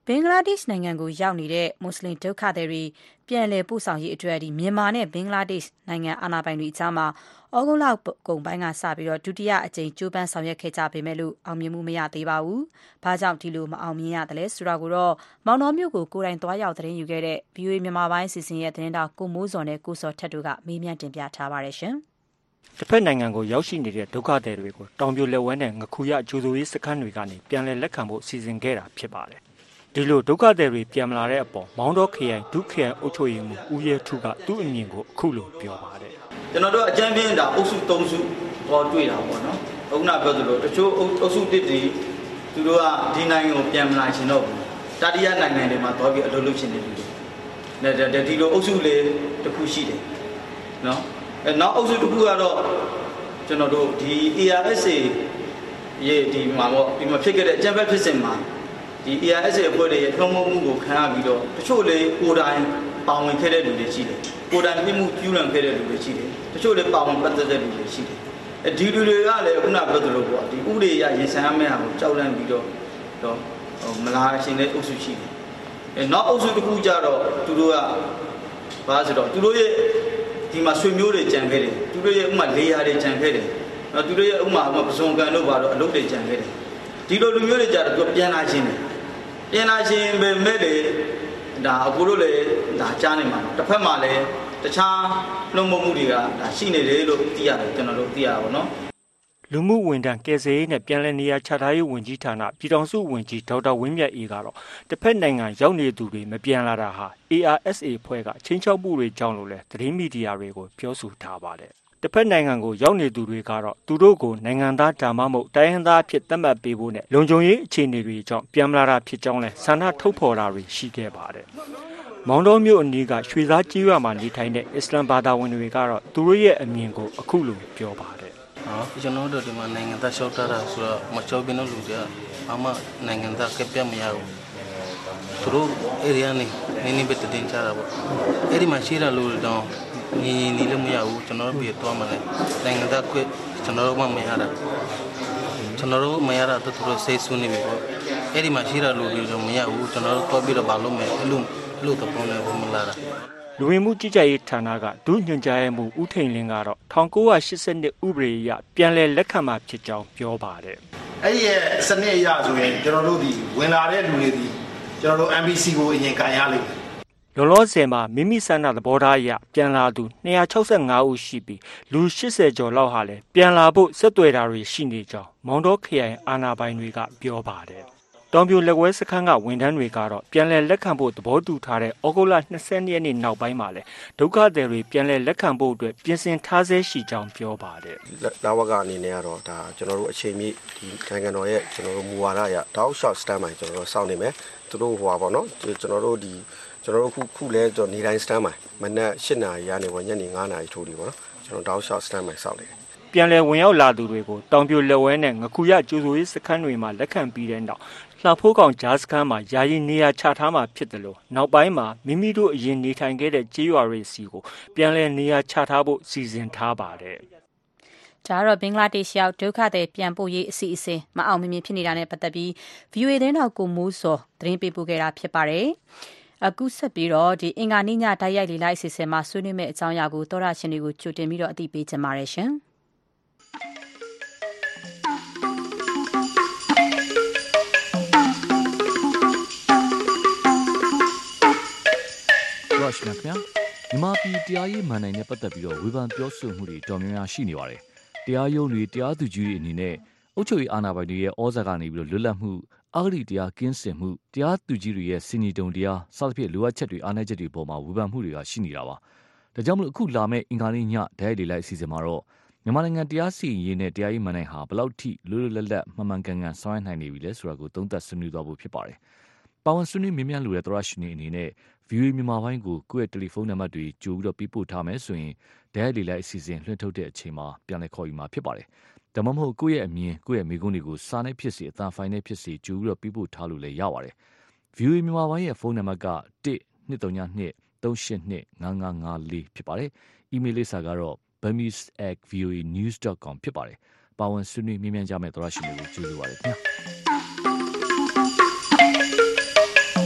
ဘင်္ဂလားဒေ့ရှ်နိုင်ငံကိုရောက်နေတဲ့မွတ်စလင်ဒုက္ခသည်တွေပြန်လည်ပို့ဆောင်ရေးအတွက်ဒီမြန်မာနဲ့ဘင်္ဂလားဒေ့ရှ်နိုင်ငံအာဏာပိုင်တွေအကြားမှာဩဂုတ်လကုန်ပိုင်းကစပြီးတော့ဒုတိယအကြိမ်ကြိုးပမ်းဆောင်ရွက်ခဲ့ကြပေမဲ့လို့အောင်မြင်မှုမရသေးပါဘူး။ဘာကြောင့်ဒီလိုမအောင်မြင်ရတယ်လဲဆိုတာကိုတော့မောင်တော်မြို့ကိုကိုယ်တိုင်သွားရောက်သတင်းယူခဲ့တဲ့ ဗီအိုအေ မြန်မာပိုင်းအစီအစဉ်ရဲ့သတင်းတောက်ကိုမိုးစော်နဲ့ကိုစော်ထက်တို့ကမေးမြန်းတင်ပြထားပါတယ်ရှင်။တစ်ဖက်နိုင်ငံကိုရောက်ရှိနေတဲ့ဒုက္ခသည်တွေကိုတောင်ပြိုလက်ဝဲနဲ့ငခုရကျိုးစိုးရေးစခန်းတွေကနေပြန်လည်လက်ခံဖို့စီစဉ်ခဲ့တာဖြစ်ပါတယ်။ဒီလိုဒုက္ခသည်တွေပြန်လာတဲ့အပေါ်မောင်တော်ခရိုင်ဒုခရိုင်အုပ်ချုပ်ရေးမှူးဦးရဲထူးကသူ့အမြင်ကိုအခုလိုပြောပါတယ်။ကျွန်တော်တို့အကြမ်းဖျင်းတာအုပ်စု၃စုပေါ်တွေ့တာပေါ့နော်။အခုနပြောသလိုတချို့အုပ်စုတစ်တွေသူတို့ကဒီနိုင်ငံကိုပြန်မလာချင်တော့ဘူး။တတိယနိုင်ငံတွေမှာသွားပြီးအလုပ်လုပ်ချင်တယ်လူတွေ။နဲ့ဒီလိုအုပ်စုလေးတစ်ခုရှိတယ်။နော်။အဲနောက်အုပ်စုတစ်ခုကတော့ကျွန်တော်တို့ဒီ A R S A ရဲ့ဒီမှာပေါ့ဒီမှာဖြစ်ခဲ့တဲ့အကြမ်းဖက်ဖြစ်စဉ်မှာဒီ A R S A အဖွဲ့တွေရဲ့ထုံးမှုမှုကိုခံရပြီးတော့တချို့လေကိုယ်တိုင်ပါဝင်ခဲ့တဲ့လူတွေရှိတယ်ကိုယ်တိုင်ပြမှုကျူးလွန်ခဲ့တဲ့လူတွေရှိတယ်တချို့လေပါဝင်ပတ်သက်တဲ့လူတွေရှိတယ်အဲဒီလူတွေကလည်းခုနပြောသလိုပေါ့ဒီဥပဒေအရရင်ဆိုင်ရမယ့်ဟာကိုကြောက်လန့်ပြီးတော့တော့မလာရှင်တဲ့အုပ်စုရှိတယ်အဲနောက်အုပ်စုတစ်ခုကြတော့သူတို့ကဘာဆိုတော့သူတို့ရဲ့ဒီမှာဆွေမျိုးတွေကြံခဲ့တယ်သူတို့ရဲ့ဥမာလေယာတွေကြံခဲ့တယ်နော်သူတို့ရဲ့ဥမာဥမာပစုံကန်တို့ဘာတော့အလုပ်တွေကြံခဲ့တယ်ဒီလိုလူမျိုးတွေကြတော့သူပြန်လာခြင်းတယ်ပြန်လာခြင်းပဲမဲ့လေဒါအခုတို့လည်းဒါကြားနေမှာတစ်ဖက်မှာလည်းတခြားလွန်မှုမှုတွေကဒါရှိနေတယ်လို့သိရတယ်ကျွန်တော်တို့သိရပါဘောနော်လူမှုဝန်ထမ်းကယ်ဆယ်ရေးနဲ့ပြန်လည်နေရာချထားရေးဝန်ကြီးဌာနပြည်ထောင်စုဝန်ကြီးဒေါက်တာဝင်းမြတ်အေးကတော့တစ်ဖက်နိုင်ငံရောက်နေသူတွေမပြန်လာတာဟာ A R S A ဖွဲ့ကချင်းချောက်မှုတွေကြောင့်လို့လဲသတင်းမီဒီယာတွေကိုပြောဆိုထားပါတယ်တစ်ဖက်နိုင်ငံကိုရောက်နေသူတွေကတော့သူတို့ကိုနိုင်ငံသားဒါမှမဟုတ်တိုင်းရင်းသားဖြစ်သတ်မှတ်ပေးဖို့နဲ့လုံခြုံရေးအခြေအနေတွေကြောင့်ပြန်မလာတာဖြစ်ကြောင်းလဲဆန္ဒထုတ်ဖော်တာတွေရှိခဲ့ပါတယ်။မောင်တော်မြို့အနီးကရွှေသားကြီးရွာမှာနေထိုင်တဲ့အစ္စလမ်ဘာသာဝင်တွေကတော့သူတို့ရဲ့အမြင်ကိုအခုလိုပြောပါတယ်။ဟောကျွန်တော်တို့ဒီမှာနိုင်ငံသားလျှောက်ထားတာဆိုတော့မလျှောက်ဘဲလို့လူတွေကဘာမှနိုင်ငံသားကပြတ်မရဘူး။သူတို့ area နေနေနေပဲတင်ကြတာပေါ့။အဲ့ဒီမှာရှိတဲ့လူတွေတော့ညီညီလေးမရဘူးကျွန်တော်တို့ပြေသွားမှလည်းနိုင်ငံသားခွင့်ကျွန်တော်တို့မှမရတာကျွန်တော်တို့မရတာတော်တော်စိတ်ဆူနေပြီပေါ့အဲ့ဒီမှာရှိတဲ့လူတွေတော့မရဘူးကျွန်တော်တို့သွားပြီးတော့ဘာလို့မလဲအဲ့လိုလို့တော့ပုံနေဘူးမလာတာလူဝင်မှုကြီးကြပ်ရေးဌာနကဒုညွှန်ကြားရေးမှူးဦးထိန်လင်းကတော့၁၉၈၂ဥပဒေအရပြန်လည်လက်ခံမှာဖြစ်ကြောင်းပြောပါတယ်အဲ့ဒီရဲ့စနစ်အရဆိုရင်ကျွန်တော်တို့ဒီဝင်လာတဲ့လူတွေဒီကျွန်တော်တို့ M B C ကိုအရင်ခံရလိမ့်မယ်လောလောဆယ်မှာမိမိဆန္ဒသဘောထားအရပြန်လာသူ၂၆၅ဦးရှိပြီးလူ၈၀ကျော်လောက်ဟာလည်းပြန်လာဖို့ဆက်သွယ်တာတွေရှိနေကြောင်းမောင်တော်ခရိုင်အာဏာပိုင်တွေကပြောပါတယ်။တောင်ပြိုလက်ဝဲစခန်းကဝန်ထမ်းတွေကတော့ပြန်လည်လက်ခံဖို့သဘောတူထားတဲ့ဩဂုတ်လ၂၂ရက်နေ့နောက်ပိုင်းမှာလည်းဒုက္ခသည်တွေပြန်လည်လက်ခံဖို့အတွက်ပြင်ဆင်ထားဆဲရှိကြောင်းပြောပါတယ်။လာဝကအနေနဲ့ကတော့ဒါကျွန်တော်တို့အချိန်မြင့်ဒီနိုင်ငံတော်ရဲ့ကျွန်တော်တို့မူဝါဒအရတောက်လျှောက်စတန်ပိုင်းကျွန်တော်တို့စောင့်နေမယ်။သူတို့ဟိုပါပေါ့နော်ကျွန်တော်တို့ဒီကျွန်တော်တို့ခုခုလဲကျွန်တော်နေတိုင်းစတန်ပိုင်းမနက်၈နာရီကနေညနေ၅နာရီထိုးဒီပေါ့နော်ကျွန်တော်တောက်လျှောက်စတန်ပိုင်းစောင့်နေတယ်ပြန်လည်ဝင်ရောက်လာသူတွေကိုတောင်ပြိုလက်ဝဲနဲ့ငခုရကျိုးစိုးရေးစခန်းတွေမှာလက်ခံပြီးတဲ့နောက်လှဖိုးကောင်ဂျားစခန်းမှာယာယီနေရာချထားမှာဖြစ်တယ်လို့နောက်ပိုင်းမှာမိမိတို့အရင်နေထိုင်ခဲ့တဲ့ကြေးရွာတွေစီကိုပြန်လည်နေရာချထားဖို့စီစဉ်ထားပါတယ်ဒါကတော့ဘင်္ဂလားဒေ့ရှ်ရောက်ဒုက္ခသည်ပြန်ပို့ရေးအစီအစဉ်မအောင်မမြင်ဖြစ်နေတာနဲ့ပတ်သက်ပြီး ဗီအိုအေ သတင်းတော်ကိုမိုးစော်သတင်းပေးပို့ခဲ့တာဖြစ်ပါတယ်အခုဆက်ပြီးတော့ဒီအင်္ဂါနေ့ညတိုက်ရိုက်လေလိုက်အစီအစဉ်မှာဆွေးနွေးမယ့်အကြောင်းအရာကိုသောရရှင်တွေကိုကြိုတင်ပြီးတော့အသိပေးချင်ပါတယ်ရှင်။ရော့ရှ်ခင်ဗျာမြန်မာပြည်တရားရေးမှန်နိုင်တဲ့ပတ်သက်ပြီးတော့ဝေဖန်ပြောဆိုမှုတွေတော်များများရှိနေပါတယ်။တရားရုံးတွေတရားသူကြီးတွေအနေနဲ့အုပ်ချုပ်ရေးအာဏာပိုင်တွေရဲ့ဩဇာကနေပြီးတော့လွတ်လပ်မှုအဂတိတရားကင်းစင်မှုတရားသူကြီးတွေရဲ့စင်ညီတုံတရားစသဖြင့်လိုအပ်ချက်တွေအားနည်းချက်တွေပေါ်မှာဝေဖန်မှုတွေကရှိနေတာပါ။ဒါကြောင့်မလို့အခုလာမယ့်အင်္ဂါနေ့ညဓာတ်ရိုက်လေလိုက်အစီအစဉ်မှာတော့မြန်မာနိုင်ငံတရားစီရင်ရေးနဲ့တရားရေးမှန်နိုင်ဟာဘယ်လောက်ထိလွတ်လွတ်လပ်လပ်မှန်မှန်ကန်ကန်ဆောင်ရွက်နိုင်နေပြီလဲဆိုတာကိုသုံးသပ်ဆွေးနွေးသွားဖို့ဖြစ်ပါတယ်။ပါဝင်ဆွေးနွေးမြင်မြန်လိုတဲ့သောရရှင်တွေအနေနဲ့ ဗီအိုအေ မြန်မာပိုင်းကိုကိုယ့်ရဲ့တယ်လီဖုန်းနံပါတ်တွေကြိုပြီးတော့ပေးပို့ထားမယ်ဆိုရင်ဓာတ်ရိုက်လေလိုက်အစီအစဉ်လွှင့်ထုတ်တဲ့အချိန်မှာပြန်လည်ခေါ်ယူမှာဖြစ်ပါတယ်။ဒါမှမဟုတ်ကိုယ့်ရဲ့အမြင်ကိုယ့်ရဲ့မိကုန်းတွေကိုစာနဲ့ဖြစ်စေအသံဖိုင်နဲ့ဖြစ်စေကြိုပြီးတော့ပေးပို့ထားလို့လည်းရပါတယ်။ ဗီအိုအေ မြန်မာပိုင်းရဲ့ဖုန်းနံပါတ်က၁ ၂၃၂ ၃၈၂ ၅၅၅၄ဖြစ်ပါတယ်။ အီးမေးလ်လိပ်စာကတော့ burmese at v o a news dot com ဖြစ်ပါတယ်။ပါဝင်ဆွေးနွေးမြင်မြန်ကြမယ့်သောရရှင်တွေကိုကြိုဆိုပါရစေခင်ဗျာ။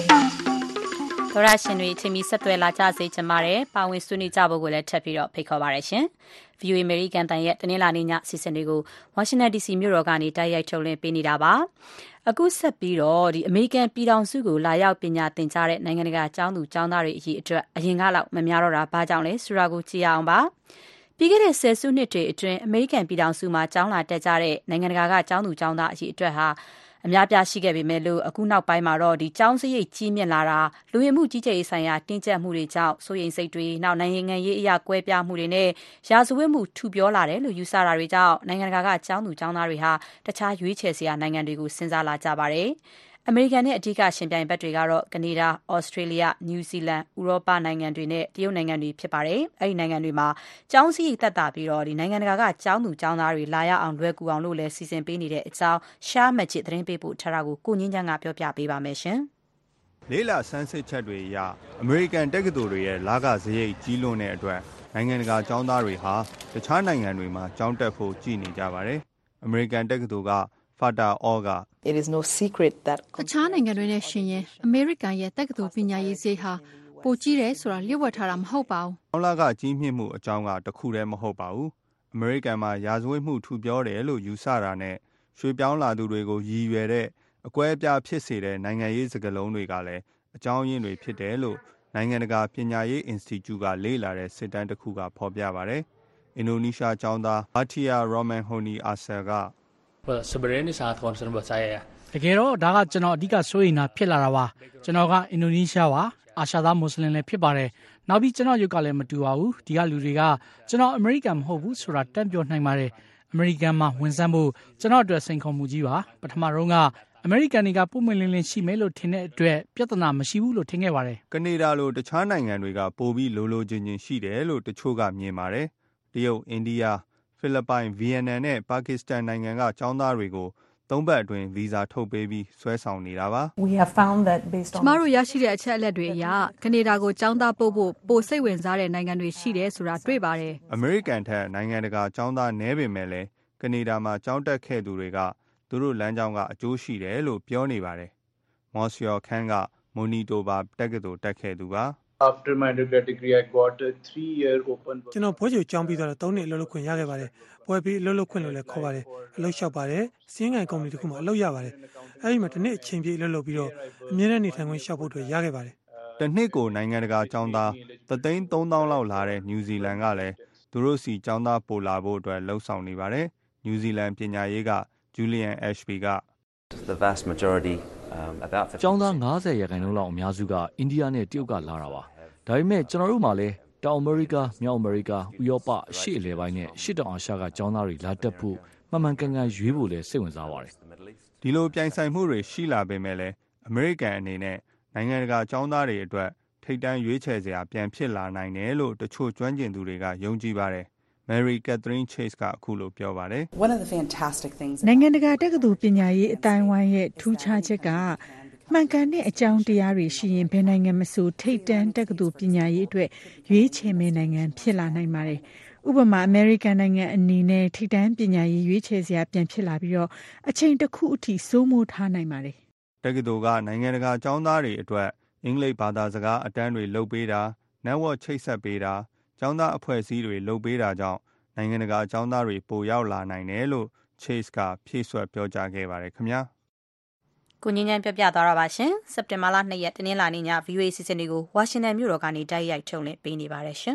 သောရရှင်တွေအချိန်မီဆက်သွယ်လာကြစေချင်ပါတယ်ပါဝင်ဆွေးနွေးကြဖို့ကိုလည်းထပ်ပြီးတော့ဖိတ်ခေါ်ပါရရှင် ဗီအိုအေ American တန်ရဲ့တနင်္လာနေ့ညစီစဉ်တွေကို Washington ဒီ စီ မြို့တော်ကနေတိုက်ရိုက်ထုတ်လွှင့်ပေးနေတာပါအခုဆက်ပြီးတော့ဒီ American ပြည်ထောင်စုကိုလာရောက်ပညာသင်ကြားတဲ့နိုင်ငံတကာကျောင်းသူကျောင်းသားတွေအရေးအတွက်အရင်ကလောက်မများတော့တာဘာကြောင့်လဲဆိုတာကိုကြည့်ရအောင်ပါပြီးခဲ့တဲ့ဆယ်စုနှစ်တွေအတွင်း American ပြည်ထောင်စုမှာကျောင်းလာတက်ကြတဲ့နိုင်ငံတကာကကျောင်းသူကျောင်းသားအရေးအတွက်ဟာအများပြားရှိခဲ့ပေမဲ့လို့အခုနောက်ပိုင်းမှာတော့ဒီကျောင်းစရိတ်ကြီးမြင့်လာတာလူဝင်မှုကြီးကြပ်ရေးဆိုင်ရာတင်းကျပ်မှုတွေကြောင့်စိုးရိမ်စိတ်တွေနောက်နိုင်ငံရေးအရာကွဲပြားမှုတွေနဲ့ရာဇဝတ်မှုထူပြောလာတယ်လို့ယူဆတာတွေကြောင့်နိုင်ငံတကာကကျောင်းသူကျောင်းသားတွေဟာတခြားရွေးချယ်စရာနိုင်ငံတွေကိုစဉ်းစားလာကြပါတယ်အမေရိကန်နဲ့အဓိကရှင်ပြိုင်ဘက်တွေကတော့ကနေဒါ၊ဩစတြေးလျ၊နယူးဇီလန်၊ဥရောပနိုင်ငံတွေနဲ့တရုတ်နိုင်ငံတွေဖြစ်ပါတယ်။အဲဒီနိုင်ငံတွေမှာကျောင်းစရိတ်သက်သာပြီးတော့ဒီနိုင်ငံတကာကကျောင်းသူကျောင်းသားတွေလာရောက်အောင်လွယ်ကူအောင်လို့လည်းစီစဉ်ပေးနေတဲ့အကြောင်းရှားမချစ်သတင်းပေးပို့ထားတာကိုကိုငင်းချမ်းကပြောပြပေးပါမယ်ရှင်။လေးလာဆန်းစစ်ချက်တွေအရအမေရိကန်တက္ကသိုလ်တွေရဲ့လကစရိတ်ကြီးလွန်းတဲ့အတွက်နိုင်ငံတကာကျောင်းသားတွေဟာတခြားနိုင်ငံတွေမှာကျောင်းတက်ဖို့ကြည်နေကြပါတယ်။အမေရိကန်တက္ကသိုလ်ကFata Olga It is no secret that တခြားနိုင်ငံတွေနဲ့ရှင်ရင်အမေရိကန်ရဲ့တက္ကသိုလ်ပညာရေးစရိတ်ဟာပိုကြီးတယ်ဆိုတာလျှို့ဝှက်ထားတာမဟုတ်ပါဘူး။ကျောင်းလာကကြီးမြင့်မှုအကြောင်းကတခုတည်းမဟုတ်ပါဘူး။အမေရိကန်မှာရာဇဝတ်မှုထူပြောတယ်လို့ယူဆတာနဲ့ရွှေပြောင်းလာသူတွေကိုရည်ရွယ်တဲ့အကွဲအပြားဖြစ်စေတဲ့နိုင်ငံရေးစကားလုံးတွေကလည်းအကြောင်းရင်းတွေဖြစ်တယ်လို့နိုင်ငံတကာပညာရေး Institute ကလေ့လာတဲ့စစ်တမ်းတစ်ခုကဖော်ပြပါတယ်။အင်ဒိုနီးရှားကျောင်းသား Atia Romanhoni Asel က Sebenarnya sangat concern buat saya ya. တကယ်တော့ဒါကကျွန်တော်အဓိကစိုးရိမ်တာဖြစ်လာတာပါကျွန်တော်ကအင်ဒိုနီးရှားပါအာရှသားမွတ်စလင်လည်းဖြစ်ပါတယ်နောက်ပြီးကျွန်တော်ရုပ်ကလည်းမတူပါဘူးဒီကလူတွေကကျွန်တော်အမေရိကန်မဟုတ်ဘူးဆိုတာတန့်ပြောနိုင်ပါတယ်အမေရိကန်မှာဝင်ဆန်းဖို့ကျွန်တော်အတွက်စိန်ခေါ်မှုကြီးပါပထမဆုံးကအမေရိကန်တွေကပုံမှန်လင်းလင်းရှိမယ်လို့ထင်တဲ့အတွက်ပြဿနာမရှိဘူးလို့ထင်ခဲ့ပါတယ်ကနေဒါလိုတခြားနိုင်ငံတွေကပိုပြီးလိုလိုချင်းချင်းရှိတယ်လို့တချို့ကမြင်ပါတယ်တရုတ်အိန္ဒိယဖိလစ်ပိုင်၊ဗီယက်နမ်နဲ့ပါကစ္စတန်နိုင်ငံကကျောင်းသားတွေကိုသုံးပတ်အတွင်းဗီဇာထုတ်ပေးပြီးဆွဲဆောင်နေတာပါ။ We have found that based on ကျမတို့ရရှိတဲ့အချက်အလက်တွေအရကနေဒါကိုကျောင်းသားပို့ဖို့ပိုစိတ်ဝင်စားတဲ့နိုင်ငံတွေရှိတယ်ဆိုတာတွေ့ပါတယ်။ American ထက်နိုင်ငံတကာကျောင်းသားနည်းပေမဲ့လည်းကနေဒါမှာကျောင်းတက်ခဲ့သူတွေကသူတို့လမ်းကြောင်းကအကျိုးရှိတယ်လို့ပြောနေပါတယ်။ Monsieur Khan က Manitoba တက္ကသိုလ်တက်ခဲ့သူပါ။ After my undergrad degree I got a three year open ကျွန်တော်ဘွဲ့ချိုကျောင်းပြီးတော့သုံးနှစ်အလုပ်လုပ်ခွင့်ရခဲ့ပါတယ်။ဘွဲ့ပြီးအလုပ်လုပ်ခွင့်လို့လည်းခေါ်ပါတယ်။အလုပ်လျှောက်ပါတယ်။စီးရင်ကုမ္ပဏီတစ်ခုမှာအလုပ်ရပါတယ်။အဲဒီမှာတစ်နှစ်အချိန်ပြည့်အလုပ်လုပ်ပြီးတော့အမြဲတမ်းနေထိုင်ခွင့်လျှောက်ဖို့အတွက်ရခဲ့ပါတယ်။တစ်နှစ်ကိုနိုင်ငံတကာကျောင်းသားတသိန်းသုံးသောင်းလောက်လာတဲ့နယူးဇီလန်ကလည်းသူတို့စီကျောင်းသားပို့လာဖို့အတွက်လှုံ့ဆော်နေပါတယ်။နယူးဇီလန်ပညာရေးက Julian Ashby က The vast majority um about ကျောင်းသား၅၀ရာခိုင်နှုန်းလောက်အများစုကအိန္ဒိယနဲ့တရုတ်ကလာတာပါဒါပေမဲ့ကျွန်တော်တို့မှာလည်းတောင်အမေရိကမြောက်အမေရိကဥရောပအရှေ့အလယ်ပိုင်းနဲ့ရှေ့တောင်အာရှကကျောင်းသားတွေလာတက်ဖို့မှန်မှန်ကန်ကန်ရွေးဖို့လည်းစိတ်ဝင်စားပါတယ်ဒီလိုပြိုင်ဆိုင်မှုတွေရှိလာပေမဲ့လည်းအမေရိကန်အနေနဲ့နိုင်ငံတကာကျောင်းသားတွေအတွက်ထိပ်တန်းရွေးချယ်စရာပြန်ဖြစ်လာနိုင်တယ်လို့တချို့ကျွမ်းကျင်သူတွေကယုံကြည်ပါတယ်Mary Catherine Chase ကအခုလိုပြောပါတယ် One of the fantastic things နိုင်ငံတကာတက္ကသိုလ်ပညာရေးအတိုင်းဝိုင်းရဲ့ထူးခြားချက်ကမှန်ကန်တဲ့အကြောင်းတရားတွေရှိရင်ဘယ်နိုင်ငံမဆိုထိပ်တန်းတက္ကသိုလ်ပညာရေးအတွက်ရွေးချယ်မယ့်နိုင်ငံဖြစ်လာနိုင်ပါတယ်။ဥပမာအမေရိကန်နိုင်ငံအနေနဲ့ထိပ်တန်းပညာရေးရွေးချယ်စရာပြန်ဖြစ်လာပြီးတော့အချိန်တစ်ခုအထိစိုးမိုးထားနိုင်ပါတယ်။တက္ကသိုလ်ကနိုင်ငံတကာကျောင်းသားတွေအတွက်အင်္ဂလိပ်ဘာသာစကားအတန်းတွေလုပ်ပေးတာ network ချိတ်ဆက်ပေးတာကျောင်းသားအဖွဲ့အစည်းတွေလုပ်ပေးတာကြောင့်နိုင်ငံတကာကျောင်းသားတွေပိုရောက်လာနိုင်တယ်လို့ Chase ကဖြည့်ဆွတ်ပြောကြားခဲ့ပါတယ်ခင်ဗျာကိုငင်းငင်းပြပြသွားတော့ပါရှင်စက်တင်ဘာလနှစ်ရက်တနင်္လာနေ့ည ဗီအိုအေ စီစဉ်တွေကိုဝါရှင်တန်မြို့တော်ကနေတိုက်ရိုက်ထုတ်လွှင့်ပေးနေပါတယ်ရှင်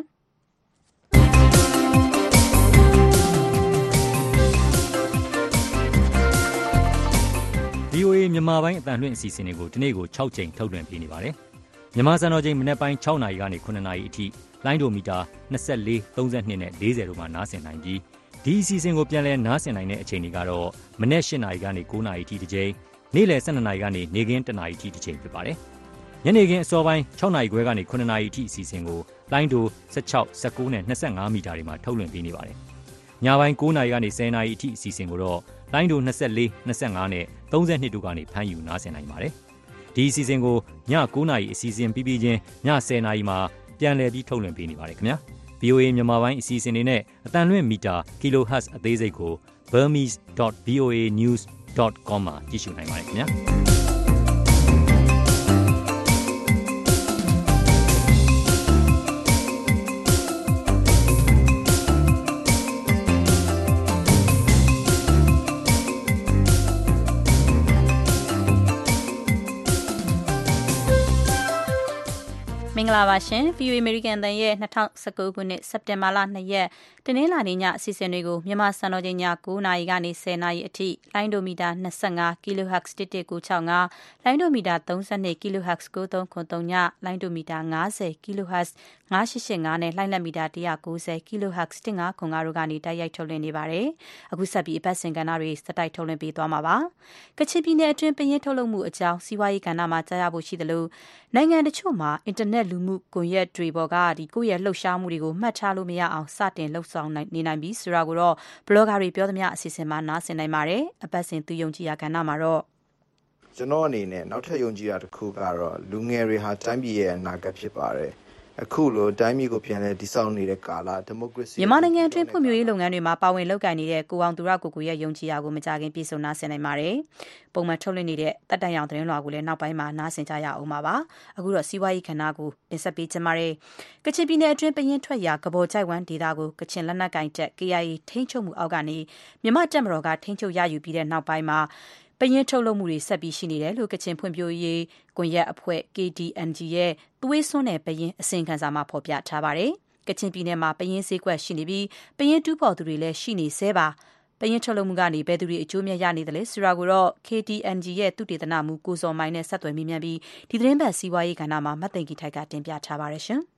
ဗီအိုအေမြန်မာပိုင်းအသံလွှင့်အစီအစဉ်တွေကိုဒီနေ့ကို၆ကြိမ်ထုတ်လွှင့်ပေးနေပါတယ်မြန်မာစံတော်ချိန်မနေ့ပိုင်း၆နာရီကနေ9နာရီအထိလိုင်းဒိုမီတာ24 32နဲ့40တို့မှာနားဆင်နိုင်ပြီးဒီအစီအစဉ်ကိုပြန်လည်နားဆင်နိုင်တဲ့အချိန်တွေကတော့မနေ့၈နာရီကနေ9နာရီအထိတစ်ကြိမ်နေ့လယ်၁၂နာရီကနေနေ့ခင်း၁နာရီအထိတစ်ချိန်ဖြစ်ပါတယ်ညနေခင်းအစောပိုင်း၆နာရီခွဲကနေ9နာရီအထိအစီအစဉ်ကိုလိုင်းဒို16 19နဲ့25မီတာတွေမှာထုတ်လွှင့်ပေးနေပါတယ်ညပိုင်း9နာရီကနေ10နာရီအထိအစီအစဉ်ကိုတော့လိုင်းဒို24 25နဲ့32တို့ကနေဖမ်းယူနားဆင်နိုင်ပါတယ်ဒီအစီအစဉ်ကိုည9နာရီအစီအစဉ်ပြီးပြီးချင်းည10နာရီမှာပြန်လည်ပြီးထုတ်လွှင့်ပေးနေပါတယ်ခင်ဗျာ ဗီအိုအေ မြန်မာပိုင်းအစီအစဉ်တွေနဲ့အတန်လွင့်မီတာ kilohertz အသေးစိတ်ကို burmese dot v o a news dot com မှာကြည့်ရှုနိုင်ပါတယ်ခင်ဗျာမင်္ဂလာပါရှင် ဗွီအိုအေ American တန်ရဲ့၂၀၁၉ခုနှစ်စက်တင်ဘာလ၂ရက်တနင်္လာနေ့ညအစီအစဉ်တွေကိုမြန်မာစံတော်ချိန်ည၉နာရီကနေ၁၀နာရီအထိလိုင်းဒိုမီတာ၂၅ kHz တစ်တစ်ကို၆၅လိုင်းဒိုမီတာ၃၂ kHz ကို၃ခွန်၃ညလိုင်းဒိုမီတာ၅၀ kHz ၅၈၈၅နဲ့လိုင်းလက်မီတာ၁၉၀ kHz ၁၅ခွန်၅တို့ကနေတိုက်ရိုက်ထုတ်လွှင့်နေပါတယ်အခုဆက်ပြီးအပတ်စဉ်ကဏ္ဍတွေစတိုက်ထုတ်လွှင့်ပေးသွားမှာပါကချင်ပြည်နယ်အတွင်းပရင်ထုတ်လုပ်မှုအကြောင်းစီးပွားရေးကဏ္ဍမှာကြားရဖို့ရှိတယ်လို့နိုင်ငံတချို့မှာအင်တာနက်လူမှုကွန်ရက်တွေပေါ်ကဒီကိုယ့်ရဲ့လှုပ်ရှားမှုတွေကိုမှတ်ထားလို့မရအောင်စတင်လှုပ်ဆောင်နေနိုင်ပြီဆိုတာကိုတော့ဘလော့ဂါတွေပြောသမျှအစီအစဉ်မှာနားဆင်နိုင်ပါတယ်အပတ်စဉ်သူယုံကြည်ရာကဏ္ဍမှာတော့ကျွန်တော်အနေနဲ့နောက်ထပ်ယုံကြည်ရာတစ်ခုကတော့လူငယ်တွေဟာတိုင်းပြည်ရဲ့အနာဂတ်ဖြစ်ပါတယ်အခုလိုတိုင်းပြည်ကိုပြန်လဲတည်ဆောက်နေတဲ့ကာလဒီမိုကရေစီမြန်မာနိုင်ငံအတွင်းဖွံ့ဖြိုးရေးလုပ်ငန်းတွေမှာပါဝင်လုပ်ကိုင်နေတဲ့ကိုအောင်သူရကိုကိုရဲ့ယုံကြည်ရာကိုမကြခင်ပြည်စုံနားဆင်နိုင်ပါတယ်ပုံမှန်ထုတ်လွှင့်နေတဲ့တက်တန်ရောင်သတင်းလွှာကိုလည်းနောက်ပိုင်းမှာနားဆင်ကြရအောင်ပါပါအခုတော့စီးပွားရေးခဏကိုတင်ဆက်ပေးချင်ပါတယ်ကချင်ပြည်နယ်အတွင်းပရင်ထွက်ရာကဘော်ကြိုက်ဝမ်းဒေသကိုကချင်လက်နက်ကိုင်တပ် K I A ထိန်းချုပ်မှုအောက်ကနေမြန်မာတပ်မတော်ကထိန်းချုပ်ရယူပြီးတဲ့နောက်ပိုင်းမှာပရင်ထုတ်လုပ်မှုတွေဆက်ပြီးရှိနေတယ်လို့ကချင်ဖွံ့ဖြိုးရေးကွန်ရက်အဖွဲ့ K D N G ရဲ့သွေးစွန်းတဲ့ပရင်အစီရင်ခံစာမှာဖော်ပြထားပါတယ်။ကချင်ပြည်နယ်မှာပရင်ဈေးကွက်ရှိနေပြီးပရင်တူးဖော်သူတွေလည်းရှိနေသေးပါ။ပရင်ထုတ်လုပ်မှုကနေဘယ်သူတွေအကျိုးမြတ်ရနေတယ်လဲဆိုတာကိုတော့ K D N G ရဲ့သုတေသနမှူးကိုစော်မိုင်းနဲ့ဆက်သွယ်မိမြန်ပြီးဒီသတင်းပတ်စီးပွားရေးကဏ္ဍမှာမတ်သိင်္ဂီထိုက်ကတင်ပြထားပါရရှင်။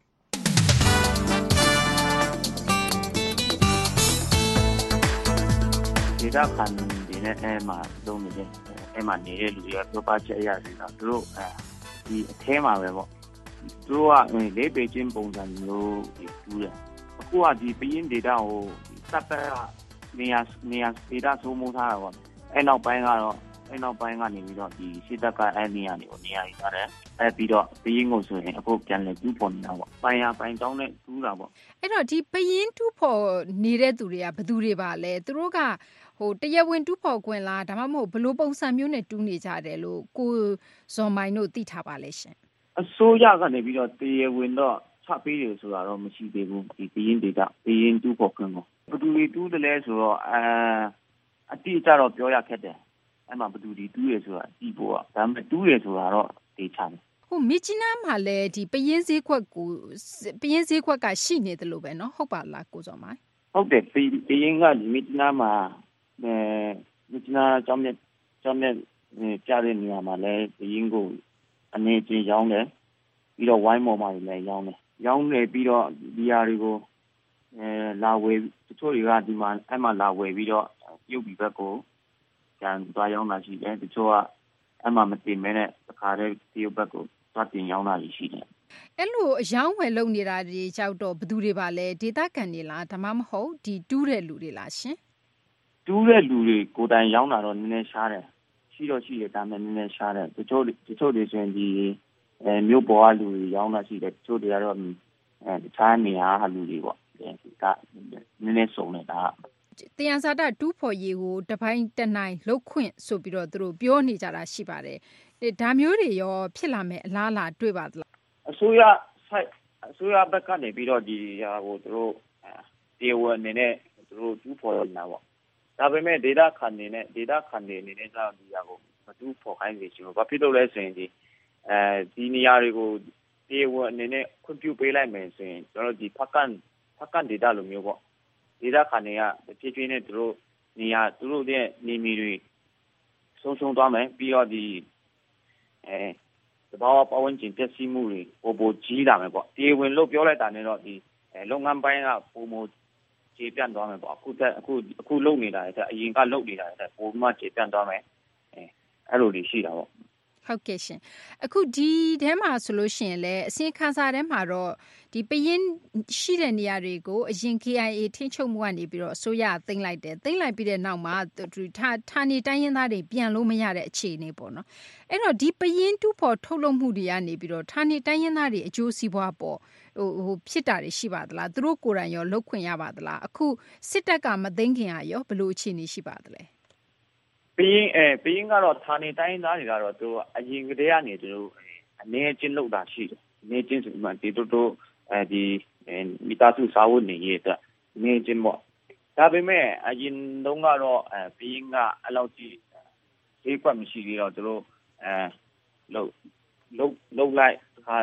ဒေတာခံဒီနဲ့အဲမှာလုံးနေတဲ့အဲမှာနေတဲ့လူတွေကပြောပါချက်ရတယ်တော့သူတို့အဲဒီအထဲမှာပဲပေါ့သူတို့ကလေးပေချင်းပုံစံမျိုးဒီတူးတယ်အခုကဒီပရင်ဒေတာကိုတပ်ပတ်ကနေရာနေရာဒေတာသုံးမိုးထားတာပေါ့အဲနောက်ပိုင်းကတော့အဲနောက်ပိုင်းကနေပြီးတော့ဒီစစ်တပ်ကအဲနေရာတွေကိုနေရာယူထားတယ်အဲပြီးတော့ပရင်ကိုဆိုရင်အခုပြန်လဲတူးပေါ်နေတာပေါ့ပိုင်ရပိုင်တောင်းနဲ့တူးတာပေါ့အဲ့တော့ဒီပရင်တူးပေါ်နေတဲ့သူတွေကဘယ်သူတွေပါလဲသူတို့ကဟိုတရားဝင်တူးဖော်ခွင့်လားဒါမှမဟုတ်ဘလို့ပုံစံမျိုးနဲ့တူးနေကြတယ်လို့ကိုဇော်မိုင်တို့သိထားပါလဲရှင်အစိုးရကနေပြီးတော့တရားဝင်တော့ချပေးတယ်ဆိုတာတော့မရှိသေးဘူးဒီပရင်ဒေတာပရင်တူးဖော်ခွင့်ကိုဘယ်သူတွေတူးတယ်လဲဆိုတော့အအတိအကျတော့ပြောရခက်တယ်အဲ့မှာဘယ်သူတွေတူးရဆိုတာဒီပေါ်ကဒါပေမဲ့တူးရဆိုတာတော့သိချတယ်ဟိုမြစ်ကြီးနားမှာလည်းဒီပရင်ဈေးခွက်ကိုပရင်ဈေးခွက်ကရှိနေတယ်လို့ပဲเนาะဟုတ်ပါလားကိုဇော်မိုင်ဟုတ်တယ်ပရင်ကဒီမြစ်ကြီးနားမှာအဲမြစ်ကြီးနားကျောင်းမြတ်ကျောင်းမြတ်ကြားတဲ့နေရာမှာလည်းပရင်ကိုအနေချင်းရောင်းတယ်ပြီးတော့ဝိုင်းမော်မှာလည်းရောင်းတယ်ရောင်းတယ်ပြီးတော့ဒီဟာတွေကိုအဲလာဝယ်တချို့တွေကဒီမှာအဲ့မှာလာဝယ်ပြီးတော့ပြုတ်ပြီးဘက်ကိုကျန်သွားရောင်းတာရှိတယ်တချို့ကအဲ့မှာမတင်မဲနဲ့တခါတည်းပြုတ်ဘက်ကိုသွားတင်ရောင်းတာရှိတယ်အဲ့လိုအယောင်းဝယ်လုပ်နေတာတွေကြောက်တော့ဘယ်သူတွေပါလဲဒေသခံတွေလားဒါမှမဟုတ်ဒီတူးတဲ့လူတွေလားရှင်တူးတဲ့လူတွေကိုယ်တိုင်ရောင်းတာတော့နည်းနည်းရှားတယ်ရှိတော့ရှိတယ်ဒါပေမဲ့နည်းနည်းရှားတယ်တချို့တချို့တွေဆိုရင်ဒီအဲမြို့ပေါ်ကလူတွေရောင်းတာရှိတယ်တချို့တွေကတော့အဲတခြားနေရာကလူတွေပေါ့ဒါနည်းနည်းစုံနေတာတရားစာတတူးဖော်ရေးကိုတပိုင်းတနိုင်လှုပ်ခွင့်ဆိုပြီးတော့သူတို့ပြောနေကြတာရှိပါတယ်ဒါမျိုးတွေရောဖြစ်လာမယ်အလားအလာတွေ့ပါသလားအစိုးရဆိုင်အစိုးရဘက်ကနေပြီးတော့ဒီဟာကိုသူတို့တရားဝင်အနေနဲ့သူတို့တူးဖော်နေတာပေါ့ဒါပေမဲ့ဒေတာခံနေနဲ့ဒေတာခံနေနေတဲ့ကြောင့်ဒီဟာကိုမတူးဖော်ခိုင်းနေချင်ဘူးဘာဖြစ်လို့လဲဆိုရင်ဒီအဲဒီနေရာတွေကိုတရားဝင်အနေနဲ့ခွင့်ပြုပေးလိုက်မယ်ဆိုရင်ကျွန်တော်ဒီဖက်ကန်ဖက်ကန်ဒေတာလိုမျိုးပေါ့ဒေတာခံနေကဖြည်းဖြည်းနဲ့သူတို့နေရာသူတို့ရဲ့နေမီတွေဆုံးရှုံးသွားမယ်ပြီးတော့ဒီအဲတဘာဝပဝန်းကျင်ပျက်စီးမှုတွေပိုပိုကြီးလာမယ်ပေါ့တရားဝင်လို့ပြောလိုက်တာနဲ့တော့ဒီလုပ်ငန်းပိုင်းကပုံမခြေပြန့်သွားမယ်ပေါ့အခုတက်အခုအခုလုပ်နေတာတဲ့အရင်ကလုပ်နေတာတဲ့ပုံမှခြေပြန့်သွားမယ်အဲအဲ့လိုတွေရှိတာပေါ့ဟုတ်ကဲ့ရှင်အခုဒီထဲမှာဆိုလို့ရှိရင်လည်းအစင်းခန်းစာထဲမှာတော့ဒီပရင်ရှိတဲ့နေရာတွေကိုအရင် K I A ထိန်းချုပ်မှုကနေပြီးတော့အစိုးရသိမ်းလိုက်တယ်သိမ်းလိုက်ပြီးတဲ့နောက်မှာဌာနေတိုင်းရင်းသားတွေပြန်လို့မရတဲ့အခြေအနေပေါ့နော်အဲ့တော့ဒီပရင်တူးဖော်ထုတ်လုပ်မှုတွေကနေပြီးတော့ဌာနေတိုင်းရင်းသားတွေအကျိုးစီးပွားပေါ်ဟိုဟိုဖြစ်တာတွေရှိပါသလားသူတို့ကိုယ်တိုင်ရောလှုပ်ခွင့်ရပါသလားအခုစစ်တပ်ကမသိမ်းခင်ကရောဘယ်လိုအခြေအနေရှိပါသလဲပရင်အဲပရင်ကတော့ဌာနေတိုင်းသားတွေကတော့သူအရင်ကတည်းကနေသူတို့အနေချင်းလောက်တာရှိတယ်အနေချင်းဆိုမှဒီတို့တို့အဲဒီမိသားစုစာဝတ်နေရေးအတွက်အနေချင်းပေါ့ဒါပေမဲ့အရင်တုန်းကတော့အဲပရင်ကအလောက်ကြီးဈေးကွက်မရှိသေးတော့သူတို့အဲလောက်လောက်လောက်လိုက်ခါ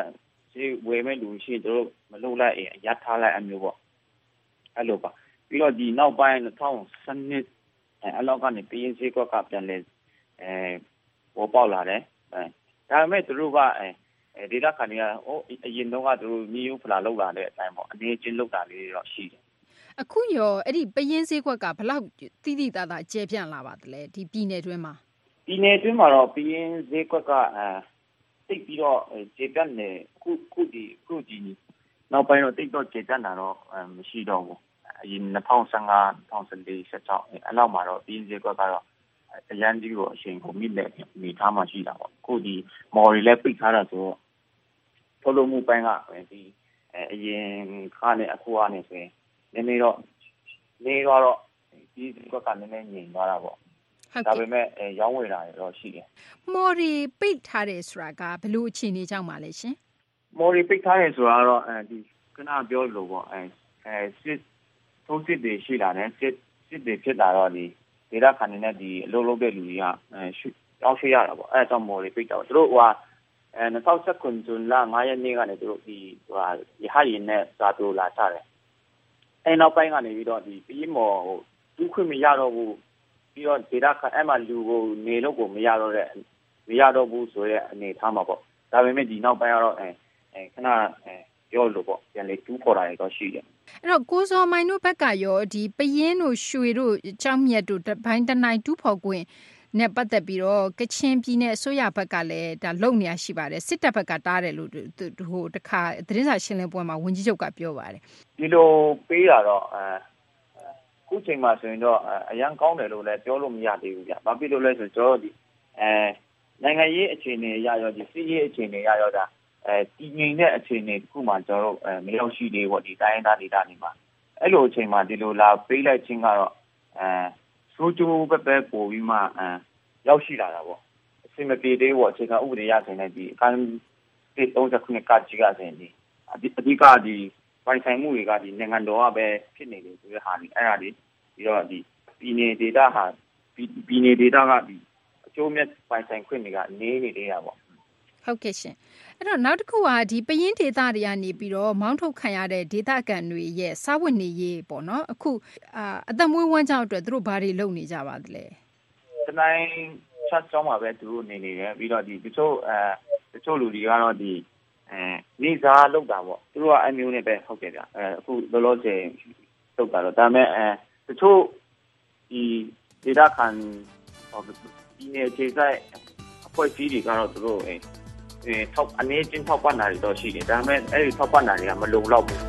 ဒီဝယ်မဲ့လူရှိသူတို့မလုပ်လိုက်ရင်ရထားလိုက်အမျိုးပေါ့အဲ့လိုပါပြီးတော့ဒီနောက်ပိုင်း၂၀၁၂အဲ့လောက်ကနေပရင်ဈေးကွက်ကပြန်လဲအဲပေါ်ပေါက်လာတယ်အဲဒါပေမဲ့သူတို့ကအဲဒေတာခံတွေကဟိုအရင်တော့ကသူတို့မြေယူဖလာလောက်လာတဲ့အတိုင်းပေါ့အနေချင်းလောက်တာလေးတော့ရှိတယ်အခုရောအဲ့ဒီပရင်ဈေးကွက်ကဘယ်လောက်တိတိတသားကျဲပြန့်လာပါသလဲဒီပြည်နယ်တွင်းမှာပြည်နယ်တွင်းမှာတော့ပရင်ဈေးကွက်ကအဲတိတ်ပြီးတော့ကျဲပြန့်နေခုခုဒီခုဒီနောက်ပိုင်းတော့တိတ်တော့ကျဲပြန့်တာတော့မရှိတော့ဘူးအရင်၂၀၁၅ ၂၀၁၄ ၁၆အဲ့လောက်မှာတော့ပရင်ဈေးကွက်ကတော့အရန်ကြီးကိုအချိန်ကိုမိလက်မိထားမှရှိတာပေါ့ခုဒီမော်ရီလည်းပိတ်ထားတာဆိုတော့ထုတ်လုပ်မှုပိုင်းကဒီအရင်ခါနဲ့အခုကနေဆိုရင်နည်းနည်းတော့နေတော့ဒီကွက်ကနည်းနည်းငြိမ်သွားတာပေါ့ဒါပေမဲ့ရောင်းဝယ်တာတော့ရှိတယ်မော်ရီပိတ်ထားတယ်ဆိုတာကဘယ်လိုအခြေအနေကြောင့်ပါလဲရှင်မော်ရီပိတ်ထားတယ်ဆိုတာတော့အဲဒီခဏပြောလို့ပေါ့အဲအဲစစ်ထိုးစစ်တွေရှိလာတယ်စစ်စစ်တွေဖြစ်လာတော့ဒီဒေတာခံနေတဲ့ဒီအလုပ်လုပ်တဲ့လူတွေကအဲရောက်ရှိရတာပေါ့အဲကြောင့်မော်ရီပိတ်တော့သူတို့ဟိုအဲ၂၀၁၉ ဇွန်လ၅ရက်နေ့ကနေသူတို့ဒီဟိုဟာရဟရင်နဲ့ဇာတူလာချတယ်အဲနောက်ပိုင်းကနေပြီးတော့ဒီပြီးမော်ဟိုတူးခွင့်မရတော့ဘူးပြီးတော့ဒေတာခံအဲ့မှာလူကိုနေလို့ကိုမရတော့တဲ့မရတော့ဘူးဆိုတဲ့အနေထားမှာပေါ့ဒါပေမဲ့ဒီနောက်ပိုင်းကတော့အဲအဲခဏအဲပြောလို့ပေါ့ပြန်လေတူးပေါ်လာရတော့ရှိတယ်အဲ့တော့ကိုစောမိုင်တို့ဘက်ကရောဒီပရင်တို့ရွှေတို့ကြောင်းမြတ်တို့ဘိုင်းတနိုင်တူးဖော်ခွင့်နဲ့ပတ်သက်ပြီးတော့ကချင်ပြည်နယ်အစိုးရဘက်ကလည်းဒါလုံနေရရှိပါတယ်စစ်တပ်ဘက်ကတားတယ်လို့ဟိုတခါသတင်းစာရှင်းလင်းပွဲမှာဝန်ကြီးချုပ်ကပြောပါတယ်ဒီလိုပေးတာတော့အဲခုချိန်မှာဆိုရင်တော့အရန်ကောင်းတယ်လို့လည်းပြောလို့မရသေးဘူးဗျ။ဘာဖြစ်လို့လဲဆိုတော့ဒီအဲနိုင်ငံရေးအခြေအနေရရောဒီစီးရေးအခြေအနေရရောဒါအဲတည်ငြိမ်တဲ့အခြေအနေတစ်ခုမှကျွန်တော်တို့အဲမရောက်ရှိသေးဘူးဒီတိုင်းရင်းသားဒေသတွေမှာအဲ့လိုအချိန်မှာဒီလိုလာပေးလိုက်ခြင်းကတော့အဲစိုးကျိုးပဲပဲပို့ပြီးမှအဲရောက်ရှိလာတာပေါ့အစင်မပြေသေးဘူးအခြေခံဥပဒေရဆိုင်တဲ့ဒီအကန်ဒီ၃၀ခုနှစ်ကကြီးကဆိုင်ဒီအဓိကဒီပိုင်ဆိုင်မှုတွေကဒီနိုင်ငံတော်ကပဲဖြစ်နေတယ်ဆိုတဲ့ဟာဒီအဲ့ဒါဒီပြီးတော့ဒီပြည်နယ်ဒေသဟာပြည်နယ်ဒေသကဒီအကျိုးမြတ်ပိုင်ဆိုင်ခွင့်တွေကနေနေသေးတာပေါ့ဟုတ်ကဲ့ရှင်အဲ့တော့နောက်တစ်ခုကဒီပရင်ဒေသတွေကနေပြီးတော့မောင်းထုတ်ခံရတဲ့ဒေသခံတွေရဲ့စားဝတ်နေရေးပေါ့နော်အခုအာအသက်မွေးဝမ်းကြောင်းအတွက်သူတို့ဘာတွေလုပ်နေကြပါသလဲတနိုင်ချက်ကြောင်းမှာပဲသူတို့နေနေတယ်ပြီးတော့ဒီတချို့အဲတချို့လူတွေကတော့ဒီအဲနေစားလောက်တာပေါ့သူတို့ကအမျိုးနဲ့ပဲဟုတ်တယ်ဗျအဲအခုလောလောဆယ်လောက်တာတော့ဒါမဲ့အဲတချို့ဒီဒေတာခံဟိုဒီနေခြေဆိုင်အဖွဲ့အစည်းတွေကတော့သူတို့အဲအဲထောက်အနေချင်းထောက်ပံ့တာတွေတော့ရှိတယ်ဒါမဲ့အဲ့ဒီထောက်ပံ့တာတွေကမလုံလောက်ဘူး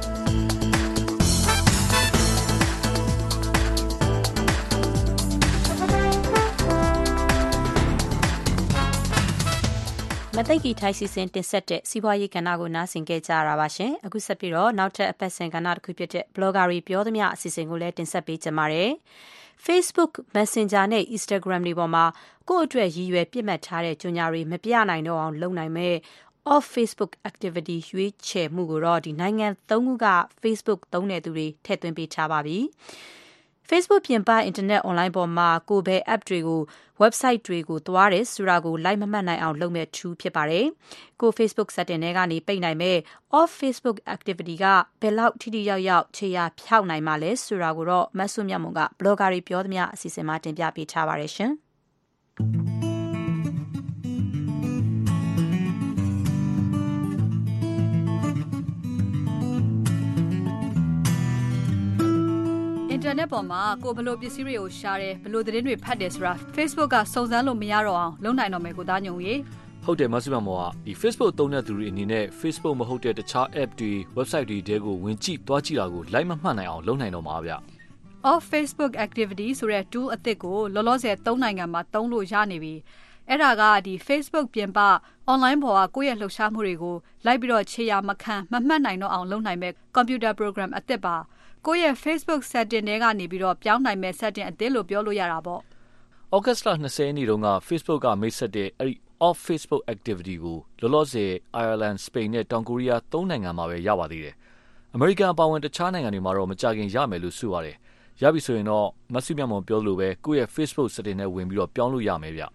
မသိကီထိုက်စီစဉ်တင်ဆက်တဲ့စီးပွားရေးကဏ္ဍကိုနားဆင်ကြကြရပါရှင်အခုဆက်ပြီးတော့နောက်ထပ်အပတ်စဉ်ကဏ္ဍတစ်ခုဖြစ်တဲ့ blogger တွေပြောသမျှအစီအစဉ်ကိုလည်းတင်ဆက်ပေးကြပါမယ် Facebook Messenger နဲ့ Instagram တွေပေါ်မှာကိုယ့်အတွက်ရည်ရွယ်ပြစ်မှတ်ထားတဲ့ကြေညာတွေမပြနိုင်တော့အောင်လုပ်နိုင်မဲ့ off Facebook activity ရွေးချယ်မှုကိုတော့ဒီနိုင်ငံသုံးခုက Facebook သုံးတဲ့သူတွေထည့်သွင်းပေးထားပါပြီFacebook ပြင်ပ internet online ပေါ်မှာကိုယ်ပဲ app တွေကို website တွေကိုသွားတယ်ဆိုတာကို like မမှတ်နိုင်အောင်လုပ်မဲ့ tool ဖြစ်ပါတယ်။ကို Facebook setting ထဲကနေပိတ်နိုင်မဲ့ off Facebook activity ကဘယ်လောက်ထိထိရောက်ရောက်ခြေရာဖျောက်နိုင်မှာလဲဆိုတာကိုတော့မဆုမြတ်မွန်က blogger တွေပြောသမျှအစီအစဉ်မှာတင်ပြပေးထားပါတယ်ရှင်။အင်တာနက်ပေါ်မှာကိုဘလို့ပစ္စည်းတွေကိုရှားတယ်ဘလို့သတင်းတွေဖတ်တယ်ဆိုတာ Facebook ကစုံစမ်းလို့မရတော့အောင်လုပ်နိုင်တော့မယ်ကိုသားညုံကြီးဟုတ်တယ်မဆုမမောကဒီ Facebook သုံးတဲ့သူတွေအနေနဲ့ Facebook မဟုတ်တဲ့တခြား app တွေ website တွေတဲကိုဝင်ကြည့်သွားကြည့်တာကို like မမှတ်နိုင်အောင်လုပ်နိုင်တော့မှာဗျ Off Facebook activity ဆိုတဲ့ tool အသစ်ကိုလောလောဆယ်သုံးနိုင်ငံမှာသုံးလို့ရနေပြီအဲ့ဒါကဒီ Facebook ပြင်ပ online ပေါ်ကကိုယ့်ရဲ့လှုပ်ရှားမှုတွေကိုလိုက်ပြီးတော့ခြေရာမခံမမှတ်နိုင်တော့အောင်လုပ်နိုင်မဲ့ computer program အသစ်ပါကိုယ့်ရဲ့ Facebook setting တွေကနေပြီးတော့ပြောင်းနိုင်မဲ့ setting အသစ်လို့ပြောလို့ရတာပေါ့ August လ၂၀ရက်နေ့တုန်းက Facebook ကမိတ်ဆက်တဲ့အဲ့ဒီ off Facebook activity ကိုလောလောဆယ် Ireland, Spain နဲ့တောင်ကိုရီးယားသုံးနိုင်ငံမှာပဲရပါသေးတယ်။ American အပါအဝင်တခြားနိုင်ငံတွေမှာတော့မကြခင်ရမယ်လို့ဆိုပါတယ်။ရပြီဆိုရင်တော့မဆုမြတ်မွန်ပြောလို့ပဲကိုယ့်ရဲ့ Facebook setting နဲ့ဝင်ပြီးတော့ပြောင်းလို့ရမယ်ဗျ။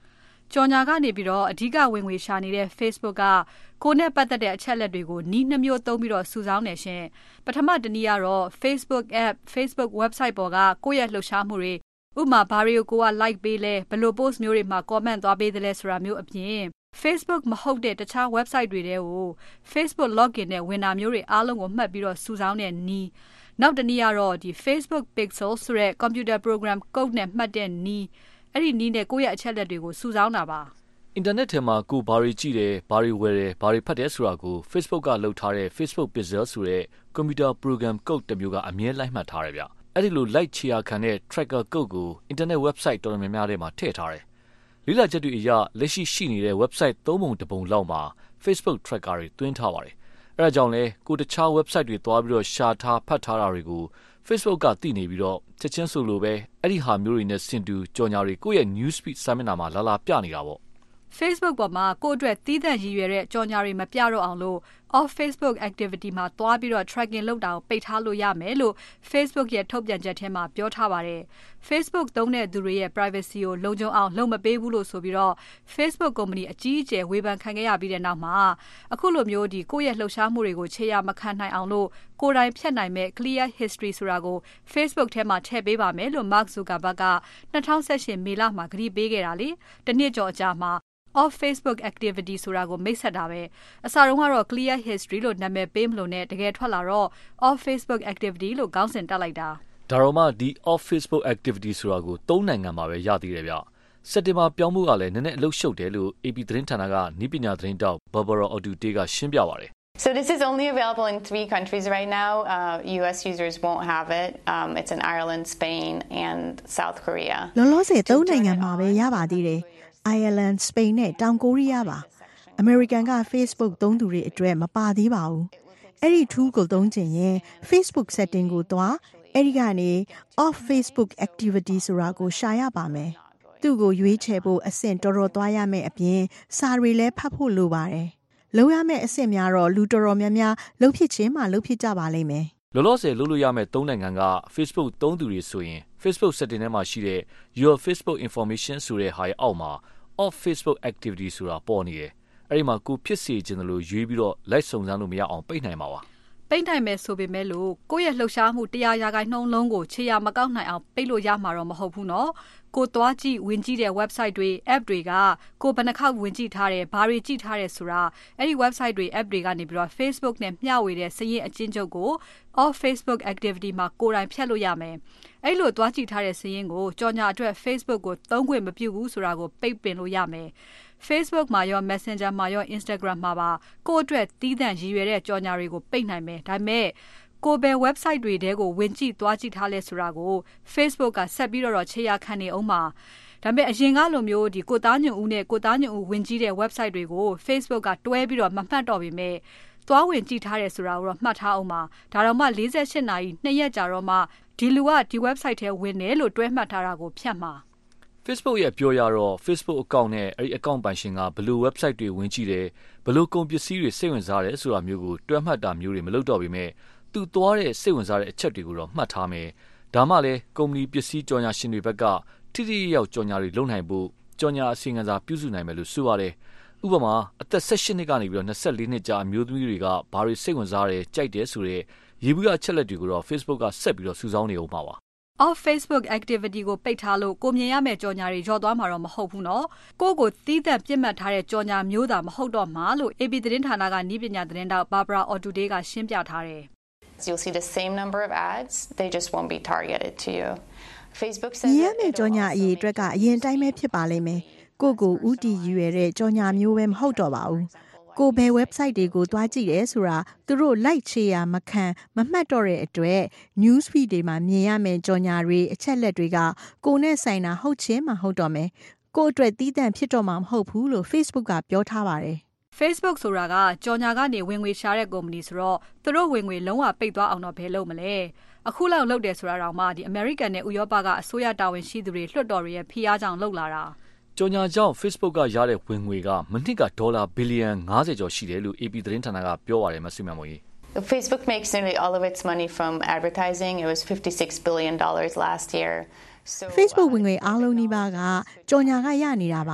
ကြော်ညာကနေပြီးတော့အဓိကဝင်ငွေရှာနေတဲ့ Facebook ကကိုနဲ့ပတ်သက်တဲ့အချက်အလက်တွေကိုနီးနှမျိုးသုံးပြီးတော့စုဆောင်းနေရှင်ပထမတနည်းကတော့ Facebook app Facebook website ပေါ်ကကိုယ့်ရဲ့လှုပ်ရှားမှုတွေဥပမာဘာတွေကိုက like ပေးလဲဘယ်လို post မျိုးတွေမှာ comment သွားပေးသလဲဆိုတာမျိုးအပြင် Facebook မဟုတ်တဲ့တခြား website တွေတဲကို Facebook login နဲ့ဝင်တာမျိုးတွေအားလုံးကိုမှတ်ပြီးတော့စုဆောင်းတဲ့နီးနောက်တနည်းကတော့ဒီ Facebook Pixel ဆိုတဲ့ computer program code နဲ့မှတ်တဲ့နီးအဲ့ဒီနီးနဲ့ကိုယ့်ရဲ့အချက်လက်တွေကိုစုဆောင်းတာပါအင်တာနက်ထဲမှာကိုဘာတွေကြည့်တယ်ဘာတွေဝယ်တယ်ဘာတွေဖတ်တယ်ဆိုတာကို Facebook ကလုပ်ထားတဲ့ Facebook Pixel ဆိုတဲ့ computer program code တစ်မျိုးကအမြဲလိုက်မှတ်ထားတယ်ဗျအဲ့ဒီလို like ချီယာခံတဲ့ tracker code ကို internet website တော်တော်များများထဲမှာထည့်ထားတယ်လိလာချက်တွေအရလက်ရှိရှိနေတဲ့ website သုံးပုံတစ်ပုံလောက်မှာ Facebook tracker တွေတွင်းထားပါတယ်အဲဒါကြောင့်လဲကိုတခြား website တွေသွားပြီးတော့ရှာထားဖတ်ထားတာတွေကို Facebook ကသိနေပြီးတော့ချက်ချင်းဆိုလိုပဲအဲ့ဒီဟာမျိုးတွေနဲ့ဆင်တူကြော်ညာတွေကိုယ့်ရဲ့ newsfeed စာမျက်နှာမှာလာလာပြနေတာပေါ့ Facebook ပေါ်မှာကိုယ့်အတွက်သီးသန့်ရည်ရွယ်တဲ့ကြော်ညာတွေမပြတော့အောင်လို့ off Facebook activity မှာတွားပြီးတော့ tracking လုပ်တာကိုပိတ်ထားလို့ရမယ်လို့ Facebook ရဲ့ထုတ်ပြန်ချက်ထဲမှာပြောထားပါတယ်။ Facebook သုံးတဲ့သူတွေရဲ့ privacy ကိုလုံခြုံအောင်လုပ်မပေးဘူးလို့ဆိုပြီးတော့ Facebook ကုမ္ပဏီအကြီးအကျယ်ဝေဖန်ခံခဲ့ရပြီးတဲ့နောက်မှာအခုလိုမျိုးဒီကိုယ့်ရဲ့လှုပ်ရှားမှုတွေကိုခြေရာမခံနိုင်အောင်လို့ကိုယ်တိုင်ဖြတ်နိုင်မဲ့ clear history ဆိုတာကို Facebook ထဲမှာထည့်ပေးပါမယ်လို့ Mark Zuckerberg က၂၀၁၈မေလမှာကတိပေးခဲ့တာလေ။တစ်နှစ်ကျော်အကြာမှာoff Facebook activity ဆိုတာကိုမိတ်ဆက်တာပဲအစတုန်းကတော့ clear history လို့နာမည်ပေးမလို့နဲ့တကယ်ထွက်လာတော့ off Facebook activity လို့ခေါင်းစဉ်တက်လိုက်တာဒါတော့မှဒီ off Facebook activity ဆိုတာကိုသုံးနိုင်ငံမှာပဲရသေးတယ်ဗျစက်တင်ဘာပြောင်းမှုကလည်းနည်းနည်းအလုပ်ရှုပ်တယ်လို့ A P သတင်းဌာနကနီးပညာသတင်းတောက် Barbara Ottute ကရှင်းပြပါတယ် So this is only available in three countries right now. Uh, U S users won't have it. Um, it's in Ireland, Spain, and South Korea. လောလောဆယ်သုံးနိုင်ငံမှာပဲရပါသေးတယ်Ireland, Spain နဲ့တောင်ကိုရီးယားပါ American က Facebook သုံးသူတွေအတွက်မပါသေးပါဘူးအဲ့ဒီ tool ကိုသုံးချင်ရင် Facebook setting ကိုသွားအဲ့ဒီကနေ off Facebook activity ဆိုတာကိုရှာရပါမယ်သူ့ကိုရွေးချယ်ဖို့အဆင့်တော်တော်သွားရမယ်အပြင်စာတွေလည်းဖတ်ဖို့လိုပါတယ်လုံးရမယ့်အဆင့်များတော့လူတော်တော်များများလုပ်ဖြစ်ချင်းမှလုပ်ဖြစ်ကြပါလိမ့်မယ်လောလောဆယ်လုပ်လို့ရမယ့်သုံးနိုင်ငံက Facebook သုံးသူတွေဆိုရင် Facebook setting ထဲမှာရှိတဲ့ Your Facebook Information ဆိုတဲ့ဟာရဲ့အောက်မှာoff Facebook activity ဆိုတာပေါ်နေတယ်။အဲဒီမှာကိုဖြစ်စေချင်တယ်လို့ရွေးပြီးတော့လိုက်စုံစမ်းလို့မရအောင်ပိတ်နိုင်ပါပါ။ပိတ်နိုင်မယ်ဆိုပေမဲ့လို့ကိုယ့်ရဲ့လှုပ်ရှားမှုတရားရာခိုင်နှုန်းလုံးကိုခြေရာမကောက်နိုင်အောင်ပိတ်လို့ရမှာတော့မဟုတ်ဘူးနော်။ကိုသွားကြည့်ဝင်ကြည့်တဲ့ website တွေ app တွေကကိုဘယ်နှခေါက်ဝင်ကြည့်ထားတယ်ဘာတွေကြည့်ထားတယ်ဆိုတာအဲ့ဒီ website တွေ app တွေကနေပြီးတော့ Facebook နဲ့မျှဝေတဲ့စရင်းအချင်းချုပ်ကို off Facebook activity မှာကိုယ်တိုင်ဖြတ်လို့ရမယ်။အဲ့လိုသွားကြည့်ထားတဲ့စရင်းကိုကြော်ညာအတွက် Facebook ကိုသုံးခွင့်မပြုဘူးဆိုတာကိုပိတ်ပင်လို့ရမယ်။ Facebook မှာရော Messenger မှာရော Instagram မှာပါကိုယ့်အတွက်သီးသန့်ရည်ရွယ်တဲ့ကြော်ညာတွေကိုပိတ်နိုင်မယ်။ဒါပေမဲ့ကိုယ်ပဲ website တွေတဲကိုဝင်ကြည့်သွားကြည့်ထားလဲဆိုတာကို Facebook ကဆက်ပြီးတော့ခြေရာခံနေအောင်ပါဒါပေမဲ့အရင်ကလိုမျိုးဒီကိုသားညွန့်ဦးနဲ့ကိုသားညွန့်ဦးဝင်ကြည့်တဲ့ website တွေကို Facebook ကတွဲပြီးတော့မမှတ်တော့ပေမဲ့သွားဝင်ကြည့်ထားတယ်ဆိုတာကိုတော့မှတ်ထားအောင်ပါဒါတော့မှ၄၈နာရီနှစ်ရက်ကြာတော့မှဒီလူကဒီ website ထဲဝင်တယ်လို့တွဲမှတ်ထားတာကိုဖြတ်မှာ Facebook ရဲ့ပြောရတော့ Facebook account နဲ့အဲ့ဒီ account ပိုင်ရှင်ကဘယ်လို website တွေဝင်ကြည့်တယ်ဘယ်လိုကုန်ပစ္စည်းတွေစိတ်ဝင်စားတယ်ဆိုတာမျိုးကိုတွဲမှတ်တာမျိုးတွေမလုပ်တော့ပေမဲ့သူသွားတဲ့စိတ်ဝင်စားတဲ့အချက်တွေကိုတော့မှတ်ထားမယ်ဒါမှလည်းကုမ္ပဏီပစ္စည်းကြော်ညာရှင်တွေဘက်ကထိထိရောက်ကြော်ညာတွေလုပ်နိုင်ဖို့ကြော်ညာအစီအငံစာပြုစုနိုင်မယ်လို့ဆိုပါတယ်ဥပမာအသက်၁၈နှစ်ကနေပြီးတော့၂၄နှစ်ကြာအမျိုးသမီးတွေကဘာတွေစိတ်ဝင်စားတယ်ကြိုက်တယ်ဆိုတဲ့ရေဘူးရအချက်လက်တွေကိုတော့ Facebook ကဆက်ပြီးတော့စုဆောင်းနေအောင်ပါပါ off Facebook activity ကိုပိတ်ထားလို့ကိုမြင်ရမယ့်ကြော်ညာတွေရော့သွားမှာတော့မဟုတ်ဘူးနော်ကိုကိုသီးသန့်ပြစ်မှတ်ထားတဲ့ကြော်ညာမျိုးသာမဟုတ်တော့မှာလို့ A P သတင်းဌာနကနီးပညာသတင်းတောက် Barbara Ottute ကရှင်းပြထားတယ် You'll see the same number of ads they just won't be targeted to you Facebook says ရမယ့်ကြော်ညာအရေးအတွက်ကအရင်တိုင်းပဲဖြစ်ပါလိမ့်မယ်ကိုကိုဦးတီယူရတဲ့ကြော်ညာမျိုးပဲမဟုတ်တော့ပါဘူးကိုဘယ် website တွေကိုတွားကြည့်တယ်ဆိုတာသူတို့ like ချေရမခံမမှတ်တော့တဲ့အတွက် news feed တွေမှာမြင်ရမယ့်ကြော်ညာတွေအချက်လက်တွေကကိုနဲ့ဆိုင်တာဟုတ်ချင်းမှဟုတ်တော့မယ်ကိုအတွက်တီးတန့်ဖြစ်တော့မှာမဟုတ်ဘူးလို့ Facebook ကပြောထားပါတယ် Facebook ဆိုတာကကြော်ညာကနေဝင်ငွေရှာတဲ့ကုမ္ပဏီဆိုတော့သူတို့ဝင်ငွေလုံးဝပိတ်သွားအောင်တော့ဘယ်လုပ်မလဲအခုလောက်လုပ်တယ်ဆိုတာတော့မှဒီ American နဲ့ဥရောပကအစိုးရတာဝန်ရှိသူတွေလွှတ်တော်တွေရဲ့ဖိအားကြောင့်လုပ်လာတာကြော်ညာကြောင့် Facebook ကရတဲ့ဝင်ငွေကမနှစ်ကဒေါ်လာဘီလီယံ၅၀ကျော်ရှိတယ်လို့ A P သတင်းဌာနကပြောပါတယ်မဆုမမိုးကြီး Facebook makes nearly all of its money from advertising. It was fifty-six billion dollars last year. Facebook ဝင်ငွေအားလုံးနီးပါးကကြော်ညာကရနေတာပါ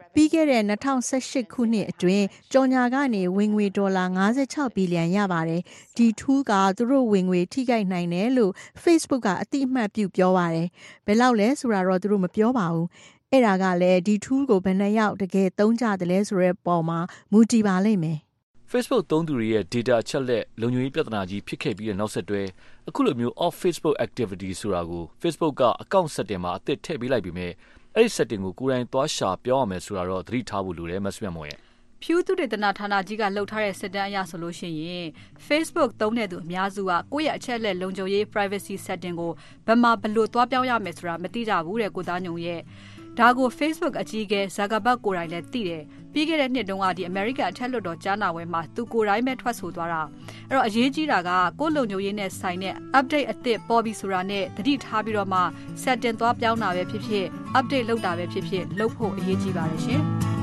ပြီးခဲ့တဲ့၂၀၁၈ခုနှစ်အတွင်းကြော်ညာကနေဝင်ငွေဒေါ်လာ၅၆ဘီလီယံရပါတယ်။ဒီ tool ကသူတို့ဝင်ငွေထိခိုက်နိုင်တယ်လို့ Facebook ကအတိအမှတ်ပြုပြောပါတယ်။ဘယ်လောက်လဲဆိုတာတော့သူတို့မပြောပါဘူး။အဲ့ဒါကလည်းဒီ tool ကိုဘယ်နှယောက်တကယ်သုံးကြတယ်လဲဆိုတဲ့ပုံမှာမူတည်ပါလိမ့်မယ်။ Facebook သုံးသူတွေရဲ့ data အချက်လက်လုံခြုံရေးပြဿနာကြီးဖြစ်ခဲ့ပြီးတဲ့နောက်ဆက်တွဲအခုလိုမျိုး off Facebook activity ဆိုတာကို Facebook က account setting မှာအသစ်ထည့်ပေးလိုက်ပြီးမြဲအဲ့ဒီ setting ကိုကိုယ်တိုင်သွားရှာပြောင်းရမယ်ဆိုတာတော့သတိထားဖို့လိုတယ်မဆွေမွန်ရဲ့ Pew သုတေသနဌာနကြီးကလှုပ်ထားတဲ့စစ်တမ်းအရဆိုလို့ရှိရင် Facebook သုံးတဲ့သူအများစုကကိုယ့်ရဲ့အချက်အလက်လုံခြုံရေး privacy setting ကိုဘယ်မှာဘယ်လိုသွားပြောင်းရမယ်ဆိုတာမသိကြဘူးတဲ့ကိုသားညုံရဲ့ဒါကို Facebook အကြီးအကဲ Zuckerberg ကိုယ်တိုင်လည်းသိတယ်ပြီးခဲ့တဲ့နှစ်တုန်းကဒီ American အထက်လွှတ်တော်ကြားနာပွဲမှာသူကိုယ်တိုင်ပဲထွက်ဆိုသွားတာအဲ့တော့အရေးကြီးတာကကိုယ့်လုံခြုံရေးနဲ့ဆိုင်တဲ့ update အသစ်ပေါ်ပြီးဆိုတာနဲ့သတိထားပြီးတော့မှ setting သွားပြောင်းတာပဲဖြစ်ဖြစ် update လုပ်တာပဲဖြစ်ဖြစ်လုပ်ဖို့အရေးကြီးပါတယ်ရှင်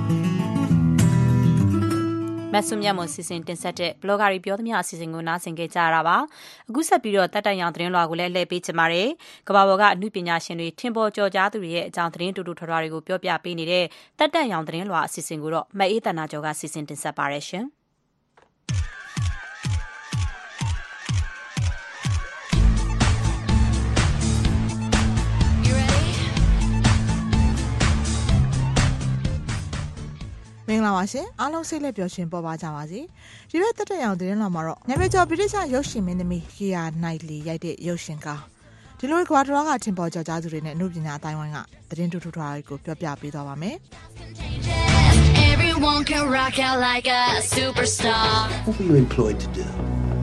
မဆုမြတ်မွန်စီစဉ်တင်ဆက်တဲ့ blogger တွေပြောသမျှအစီအစဉ်ကိုနားဆင်ကြကြရတာပါအခုဆက်ပြီးတော့တက်တိုင်ရောင်သတင်းလွှာကိုလည်းလှည့်ပေးချင်ပါတယ်ကမ္ဘာပေါ်ကအမှုပညာရှင်တွေထင်ပေါ်ကျော်ကြားသူတွေရဲ့အကြောင်းသတင်းတူတူထွားထွားတွေကိုပြောပြပေးနေတဲ့တက်တိုင်ရောင်သတင်းလွှာအစီအစဉ်ကိုတော့မအေးတနာကျော်ကစီစဉ်တင်ဆက်ပါရရှင်မင်္ဂလာပါရှင်အားလုံးစိတ်လက်ပျော်ရွှင်ပေါ်ပါကြပါစေဒီဘက်တက်တက်ရောင်သတင်းလွှာမှာတော့နာမည်ကျော်ဗြိတိရှရုပ်ရှင်မင်းသမီး Keira Knightley ရိုက်တဲ့ရုပ်ရှင်ကားဒီလိုကဘာဒရာကထင်ပေါ်ကျော်ကြားသူတွေနဲ့အမှုပညာအတိုင်းဝိုင်းကသတင်းတူထူထွားတွေကိုပြောပြပေးသွားပါမယ် Everyone can rock out like a superstar What were you employed to do?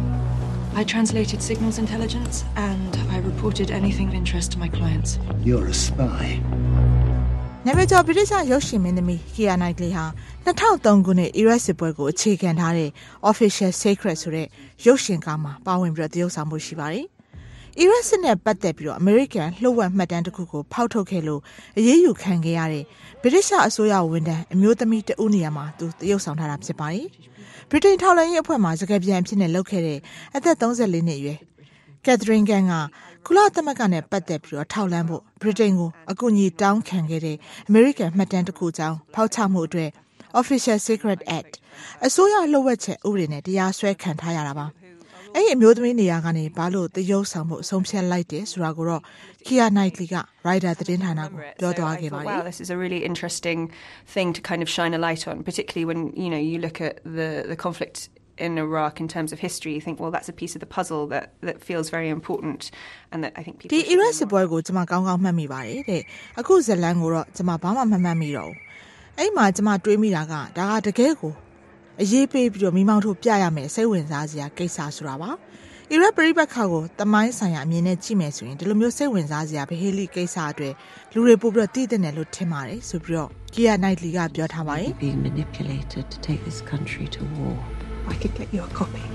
I translated signals intelligence and I reported anything of interest to my clients. You're a spy. နာမည်ကျော်ဗြိတိရှရုပ်ရှင်မင်းသမီး Keira Knightley ဟာ၂၀၀၃ခုနှစ် Iraq စစ်ပွဲကိုအခြေခံထားတဲ့ Official Secret ဆိုတဲ့ရုပ်ရှင်ကားမှာပါဝင်ပြီးတော့တရုပ်ဆောင်မှုရှိပါတယ်။ Iraq စစ်နဲ့ပတ်သက်ပြီးတော့ American လှုပ်ဝက်မှတ်တမ်းတစ်ခုကိုဖောက်ထုတ်ခဲ့လို့အရေးယူခံခဲ့ရတဲ့ဗြိတိရှအစိုးရဝန်ထမ်းအမျိုးသမီးတဦးနေရာမှာသူတရုပ်ဆောင်ထားတာဖြစ်ပါတယ်။ ဗြိတိန်ထောက်လှမ်းရေးအဖွဲ့မှာစကားပြန်အဖြစ်နဲ့လုပ်ခဲ့တဲ့အသက်၃၄နှစ်အရွယ် Catherine Gang ကကုလသမဂ္ဂနဲ့ပတ်သက်ပြီးတော့ထောက်လှမ်းဖို့ဗြိတိန်ကိုအကူအညီတောင်းခံခဲ့တဲ့ American မှတ်တမ်းတစ်ခုကြောင်းဖောက်ချမှုအတွက် Official Secret Act အစိုးရလှုပ်ဝက်ချက်ဥပဒေနဲ့တရားစွဲခံထားရတာပါ။အဲ့ဒီအမျိုးသမီးနေရာကနေဘာလို့တရုပ်ဆောင်မှုအဆုံးဖြတ်လိုက်တယ်ဆိုတာကိုတော့ Keira Knightley က Rider သတင်းဌာနကိုပြောသွားခဲ့ပါတယ် Wow, this is a really interesting thing to kind of shine a light on, particularly when, you know, you look at the the conflict in Iraq in terms of history, you think, well, that's a piece of the puzzle that that feels very important and that I think people ဒီ Iraq စစ်ပွဲကိုကျွန်မကောင်းကောင်းမှတ်မိပါတယ်တဲ့အခုဇလန်ကိုတော့ကျွန်မဘာမှမမှတ်မိတော့ဘူးအဲ့မှာကျွန်မတွေးမိတာကဒါကတကယ်ကိုအရေးပေးပြီးတော့မိမောင်းထုတ်ပြရမယ်စိတ်ဝင်စားစရာကိစ္စဆိုတာပါ Iraq ပြည်ပခါကိုတမိုင်းဆိုင်ရာအမြင်နဲ့ကြည့်မယ်ဆိုရင်ဒီလိုမျိုးစိတ်ဝင်စားစရာဗဟေလိကိစ္စအတွက်လူတွေပို့ပြီးတော့တည်တဲ့တယ်လို့ထင်ပါတယ်ဆိုပြီးတော့ Keira Knightley ကပြောထားပါတယ် being manipulated to take this country to war I could get you a copy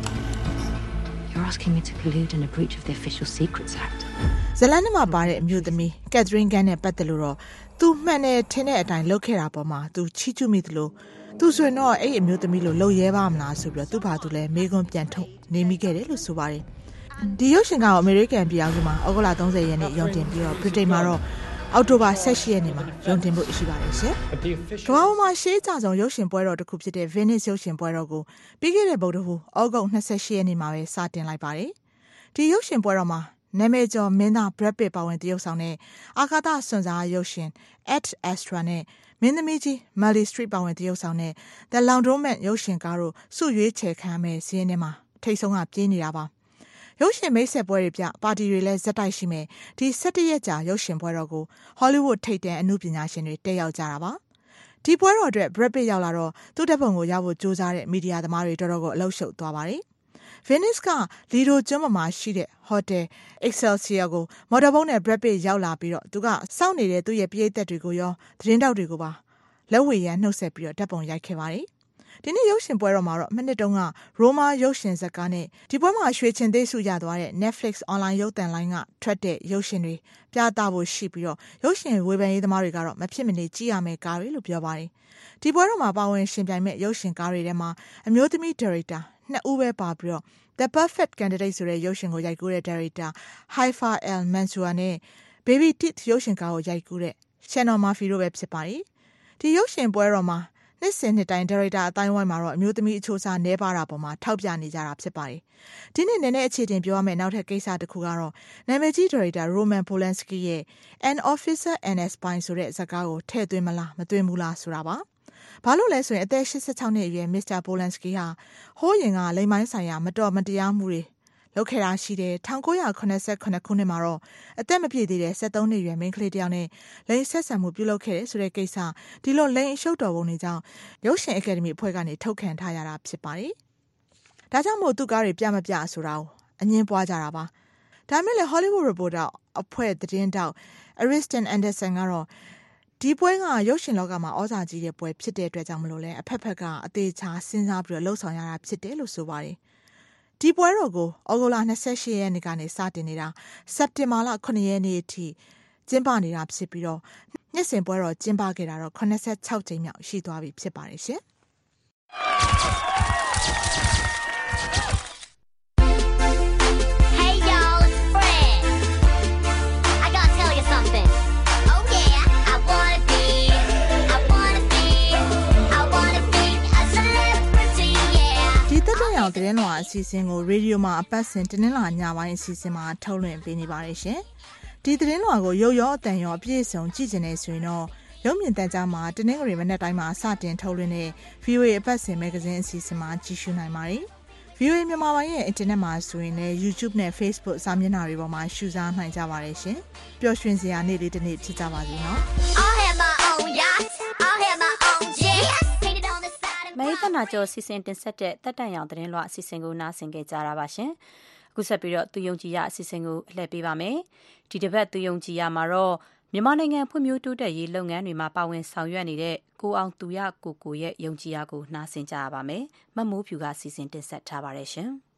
You're asking me to collude in a breach of the Official Secrets Act ဇလန်ထဲမှာပါတဲ့အမျိုးသမီး Catherine Gang နဲ့ပတ်သက်လို့တော့သူမှန်တယ်ထင်တဲ့အတိုင်းလုပ်ခဲ့တာပေါ်မှာသူချီးကျူးမိသလိုသူဆိုရင်တော့အဲ့အမျိုးသမီးလိုလုပ်ရဲပါမလားဆိုပြီးတော့သူ့ဘာသူလဲမေးခွန်းပြန်ထုတ်နေမိခဲ့တယ်လို့ဆိုပါတယ်ဒီရုပ်ရှင်ကအမေရိကန်ပြည်အောင်စုမှာဩဂုတ်လ၃၀ရက်နေ့ရုံတင်ပြီးတော့ဗြိတိန်မှာတော့အောက်တိုဘာ၁၈ရက်နေ့မှာရုံတင်ဖို့ရှိပါတယ်ရှင်ကမ္ဘာပေါ်မှာရှေးကြဆုံးရုပ်ရှင်ပွဲတော်တစ်ခုဖြစ်တဲ့ Venice ရုပ်ရှင်ပွဲတော်ကိုပြီးခဲ့တဲ့ဗုဒ္ဓဟူးဩဂုတ်၂၈ရက်နေ့မှာပဲစတင်လိုက်ပါတယ်ဒီရုပ်ရှင်ပွဲတော်မှာနာမည်ကျော်မင်းသား Brad Pitt ပါဝင်တရုပ်ဆောင်တဲ့အာကာသစွန့်စားရုပ်ရှင် Ad Astra နဲ့မင်းသမီးကြီး Meryl Streep ပါဝင်တရုပ်ဆောင်တဲ့ The Laundromat ရုပ်ရှင်ကားတို့စုရွေးချယ်ခံမဲ့ဇင်းထဲမှာထိတ်ဆုံးကပြေးနေတာပါရုပ်ရှင်မိတ်ဆက်ပွဲတွေပြပါတီတွေလည်းဇက်တိုက်ရှိမယ်ဒီ၁၁ရက်ကြာရုပ်ရှင်ပွဲတော်ကို Hollywood ထိပ်တန်းအမှုပညာရှင်တွေတက်ရောက်ကြတာပါဒီပွဲတော်အတွက် Brad Pitt ရောက်လာတော့သူ့တပ်ပုံကိုရဖို့ကြိုးစားတဲ့မီဒီယာသမားတွေတော်တော်ကိုအလုပ်ရှုပ်သွားပါတယ်Venice ကလီဒိုကျွန်းပေါ်မှာရှိတဲ့ Hotel Excelsior ကိုမော်တော်ဘုတ်နဲ့ Brad Pitt ရောက်လာပြီးတော့သူကစောင့်နေတဲ့သူ့ရဲ့ပရိသတ်တွေကိုရောသတင်းတောက်တွေကိုပါလက်ဝေရန်နှုတ်ဆက်ပြီးတော့ဓာတ်ပုံရိုက်ခဲ့ပါတယ်။ဒီနေ့ရုပ်ရှင်ပွဲတော်မှာတော့မိနစ်တုန်းကရိုမာရုပ်ရှင်ဇာတ်ကားနဲ့ဒီပွဲမှာရွှေချင်သေးစုရသွားတဲ့ Netflix online ရုပ်သံလိုင်းကထွက်တဲ့ရုပ်ရှင်တွေပြသဖို့ရှိပြီးတော့ရုပ်ရှင်ဝေဖန်ရေးသမားတွေကတော့မဖြစ်မနေကြည့်ရမယ့်ကားတွေလို့ပြောပါတယ်။ဒီပွဲတော်မှာပါဝင်ရှင်ပြိုင်မဲ့ရုပ်ရှင်ကားတွေထဲမှာအမျိုးသမီးဒါရိုက်တာနှစ်ဦးပဲပါပြီးတော့ The Perfect Candidate ဆိုတဲ့ရုပ်ရှင်ကိုရိုက်ကူးတဲ့ဒါရိုက်တာ Haifa Al Mansour နဲ့ Baby Teeth ရုပ်ရှင်ကားကိုရိုက်ကူးတဲ့ Shannon Murphy တို့ပဲဖြစ်ပါတယ်။ဒီရုပ်ရှင်ပွဲတော်မှာနှစ်စဉ်နှစ်တိုင်းဒါရိုက်တာအတိုင်းဝိုင်းမှာတော့အမျိုးသမီးအချို့စားနေပါတာပေါ်မှာထောက်ပြနေကြတာဖြစ်ပါတယ်။ဒီနေ့နည်းနည်းအခြေတင်ပြောရမယ့်နောက်ထပ်ကိစ္စတစ်ခုကတော့နာမည်ကြီးဒါရိုက်တာ Roman Polanski ရဲ့ An Officer and a Spy ဆိုတဲ့ဇာတ်ကားကိုထည့်သွင်းမလားမသွင်းဘူးလားဆိုတာပါ။ဘာလို့လဲဆိုရင်အသက်eighty-sixနှစ်အရွယ် Mister Polanski ဟာဟိုးရင်ကလိမ်မိုင်းဆိုင်ရာမတော်မတရားမှုတွေလုပ်ခဲ့တာရှိတယ်nineteen eighty-eightခုနှစ်မှာတော့အသက်မပြည့်သေးတဲ့seventeenနှစ်အရွယ်မိန်းကလေးတစ်ယောက်နဲ့လိင်ဆက်ဆံမှုပြုလုပ်ခဲ့တယ်ဆိုတဲ့ကိစ္စဒီလိုလိင်အရှုပ်တော်ပုံတွေကြောင့်ရုပ်ရှင်အကယ်ဒမီအဖွဲ့ကနေထုတ်ခံထားရတာဖြစ်ပါတယ်။ဒါကြောင့်မို့သူကားတွေပြမပြဆိုတာကိုအငင်းပွားကြတာပါ။ဒါမဲ့လည်း Hollywood Reporter အဖွဲ့သတင်းတောက် Ariston Anderson ကတော့ဒီပွဲကရုပ်ရှင်လောကမှာဩဇာကြီးတဲ့ပွဲဖြစ်တဲ့အတွက်ကြောင့်မလို့လဲအဖက်ဖက်ကအသေးချာစဉ်းစားပြီးတော့လှုပ်ဆောင်ရတာဖြစ်တယ်လို့ဆိုပါတယ်။ဒီပွဲတော်ကိုဩဂုတ်လtwenty-eightရက်နေ့ကနေစတင်နေတာစက်တင်ဘာလnineရက်နေ့အထိကျင်းပနေတာဖြစ်ပြီးတော့နှစ်စဉ်ပွဲတော်ကျင်းပခဲ့တာတော့eighty-sixကြိမ်မြောက်ရှိသွားပြီဖြစ်ပါတယ်ရှင်။ Hey y'all, it's Fred. I gotta tell you something. Oh yeah, I wanna be, I wanna be, I wanna be a celebrity, yeah. ဒီတက်တဲ့အောင်သတင်းတော်အစီအစဉ်ကိုရေဒီယိုမှာအပတ်စဉ်တင်းနှလာညပိုင်းအစီအစဉ်မှာထုတ်လွှင့်ပေးနေပါတယ်ရှင်။ဒီသတင်းတော်ကိုရုပ်ရောအတန်ရောအပြည့်အစုံကြည့်နေဆိုရင်တော့ရုပ်မြင်သံကြားမှာတနင်္ဂနွေမနက်တိုင်းမှာစတင်ထုတ်လွှင့်တဲ့ V O A အပတ်စဉ်မဂ္ဂဇင်းအစီအစဉ်မှာကြည့်ရှုနိုင်ပါတယ်။ V O A မြန်မာပိုင်းရဲ့အင်တာနက်မှာဆိုရင်လည်း YouTube နဲ့ Facebook စာမျက်နှာတွေပေါ်မှာရှုစားနိုင်ကြပါတယ်ရှင်။ပျော်ရွှင်စရာနေ့လေးတစ်နေ့ဖြစ်ကြပါစေနော်။ I'll have my own yacht. I'll have my own jet. Painted on the side of မဲသနာကျော်စီစဉ်တင်ဆက်တဲ့တက်တန်ရောင်သတင်းလွှာအစီအစဉ်ကိုနားဆင်ကြကြတာပါရှင်။အခုဆက်ပြီးတော့သူယုံကြည်ရအစီအစဉ်ကိုအလှည့်ပေးပါမယ်။ဒီတစ်ပတ်သူယုံကြည်ရမှာတော့မြန်မာနိုင်ငံဖွံ့ဖြိုးတိုးတက်ရေးလုပ်ငန်းတွေမှာပါဝင်ဆောင်ရွက်နေတဲ့ကိုအောင်သူရကိုကိုရဲ့ယုံကြည်ရကိုနားဆင်ကြရပါမယ်။မမိုးဖြူကစီစဉ်တင်ဆက်ထားပါတယ်ရှင်။